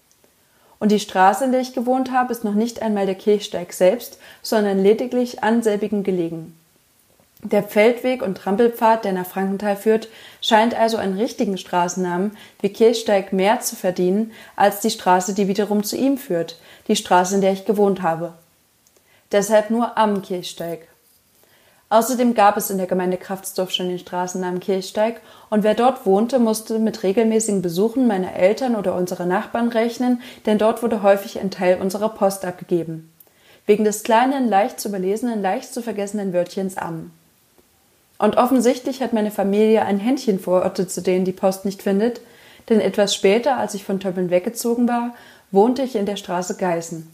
Und die Straße, in der ich gewohnt habe, ist noch nicht einmal der Kirchsteig selbst, sondern lediglich an selbigen gelegen. Der Feldweg und Trampelpfad, der nach Frankenthal führt, scheint also einen richtigen Straßennamen wie Kirchsteig mehr zu verdienen als die Straße, die wiederum zu ihm führt, die Straße, in der ich gewohnt habe. Deshalb nur am Kirchsteig. Außerdem gab es in der Gemeinde Kraftsdorf schon den Straßennamen Kirchsteig, und wer dort wohnte, musste mit regelmäßigen Besuchen meiner Eltern oder unserer Nachbarn rechnen, denn dort wurde häufig ein Teil unserer Post abgegeben. Wegen des kleinen, leicht zu überlesenen, leicht zu vergessenen Wörtchens am. Und offensichtlich hat meine Familie ein Händchen vor Orte, zu denen die Post nicht findet, denn etwas später, als ich von Töppeln weggezogen war, wohnte ich in der Straße Geißen.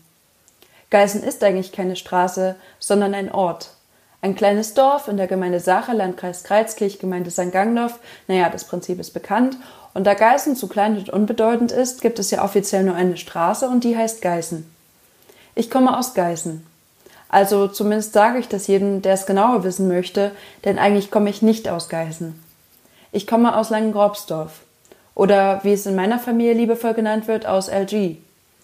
Geißen ist eigentlich keine Straße, sondern ein Ort. Ein kleines Dorf in der Gemeinde Sache, Landkreis Greiz, Kirchgemeinde St. Gangloff, das Prinzip ist bekannt, und da Geißen zu klein und unbedeutend ist, gibt es ja offiziell nur eine Straße und die heißt Geißen. Ich komme aus Geißen. Also zumindest sage ich das jedem, der es genauer wissen möchte, denn eigentlich komme ich nicht aus Geißen. Ich komme aus Langengrobsdorf. Oder, wie es in meiner Familie liebevoll genannt wird, aus LG.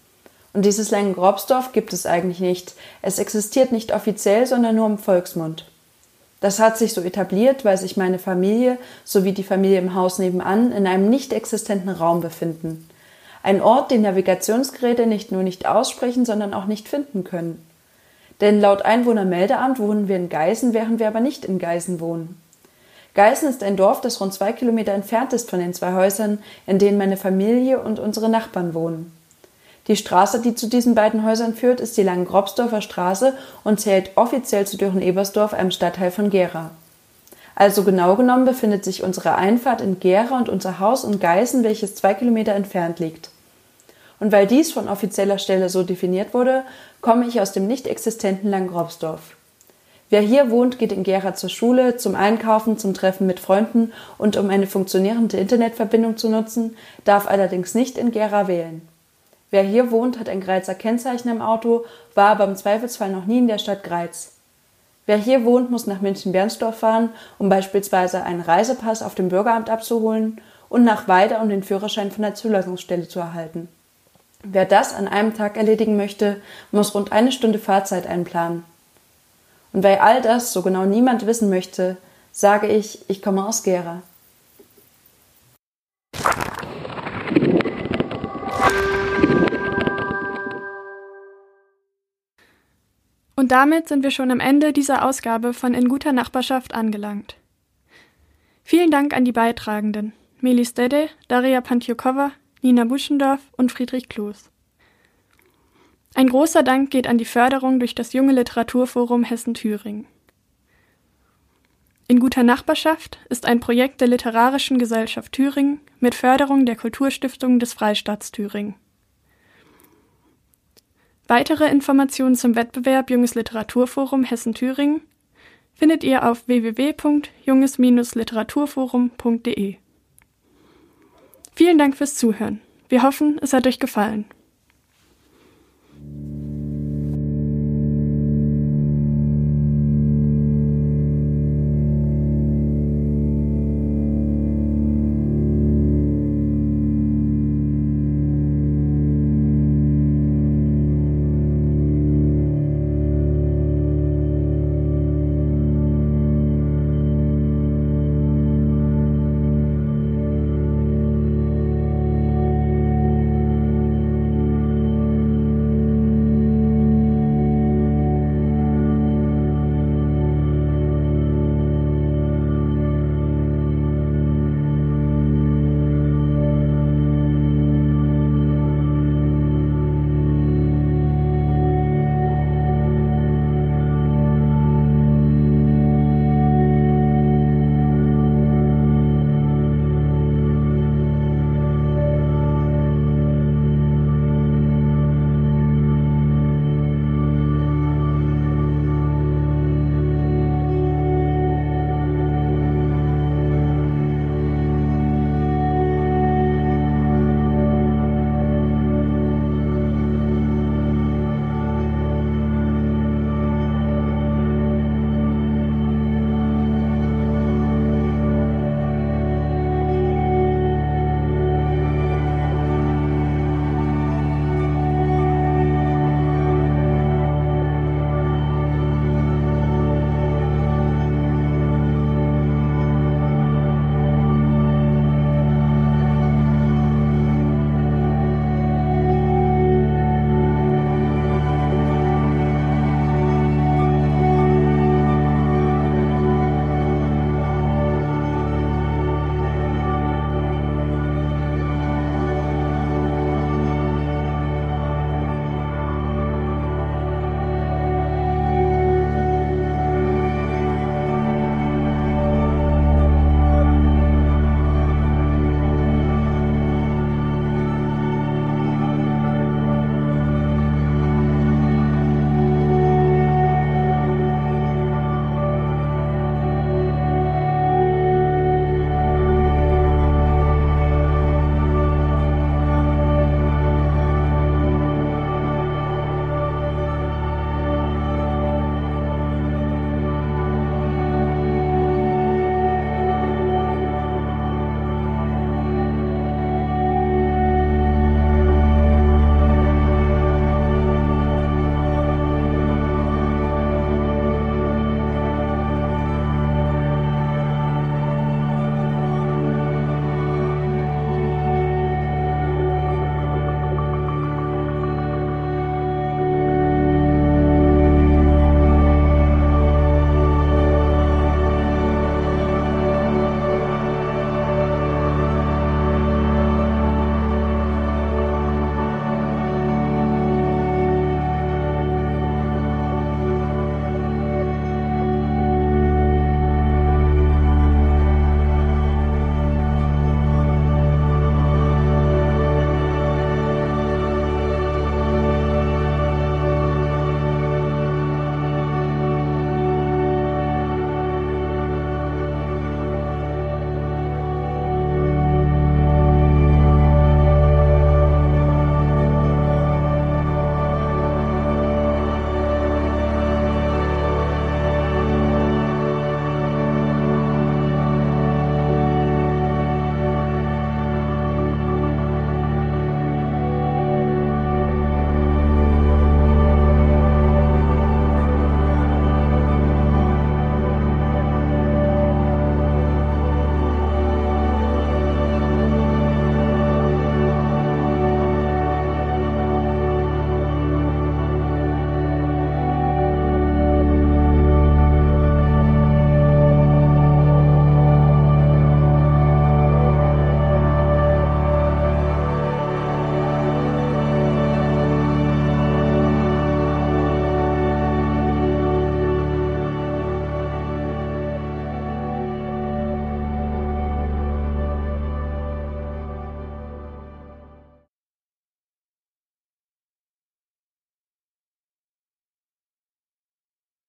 Und dieses Langengrobsdorf gibt es eigentlich nicht. Es existiert nicht offiziell, sondern nur im Volksmund. Das hat sich so etabliert, weil sich meine Familie sowie die Familie im Haus nebenan in einem nicht existenten Raum befinden. Ein Ort, den Navigationsgeräte nicht nur nicht aussprechen, sondern auch nicht finden können. Denn laut Einwohnermeldeamt wohnen wir in Geißen, während wir aber nicht in Geißen wohnen. Geißen ist ein Dorf, das rund 2 Kilometer entfernt ist von den 2 Häusern, in denen meine Familie und unsere Nachbarn wohnen. Die Straße, die zu diesen beiden Häusern führt, ist die Langengrobsdorfer Straße und zählt offiziell zu Dören-Ebersdorf, einem Stadtteil von Gera. Also genau genommen befindet sich unsere Einfahrt in Gera und unser Haus in Geißen, welches 2 Kilometer entfernt liegt. Und weil dies von offizieller Stelle so definiert wurde, komme ich aus dem nicht existenten Langengrobsdorf. Wer hier wohnt, geht in Gera zur Schule, zum Einkaufen, zum Treffen mit Freunden und um eine funktionierende Internetverbindung zu nutzen, darf allerdings nicht in Gera wählen. Wer hier wohnt, hat ein Greizer Kennzeichen im Auto, war aber im Zweifelsfall noch nie in der Stadt Greiz. Wer hier wohnt, muss nach München-Bernsdorf fahren, um beispielsweise einen Reisepass auf dem Bürgeramt abzuholen, und nach Weida, um den Führerschein von der Zulassungsstelle zu erhalten. Wer das an einem Tag erledigen möchte, muss rund 1 Stunde Fahrzeit einplanen. Und weil all das so genau niemand wissen möchte, sage ich komme aus Gera. Und damit sind wir schon am Ende dieser Ausgabe von In guter Nachbarschaft angelangt. Vielen Dank an die Beitragenden Melis Dede, Daria Pantiokowa, Nina Buschendorf und Friedrich Kloß. Ein großer Dank geht an die Förderung durch das Junge Literaturforum Hessen-Thüringen. In guter Nachbarschaft ist ein Projekt der Literarischen Gesellschaft Thüringen mit Förderung der Kulturstiftung des Freistaats Thüringen. Weitere Informationen zum Wettbewerb Junges Literaturforum Hessen-Thüringen findet ihr auf www.junges-literaturforum.de. Vielen Dank fürs Zuhören. Wir hoffen, es hat euch gefallen.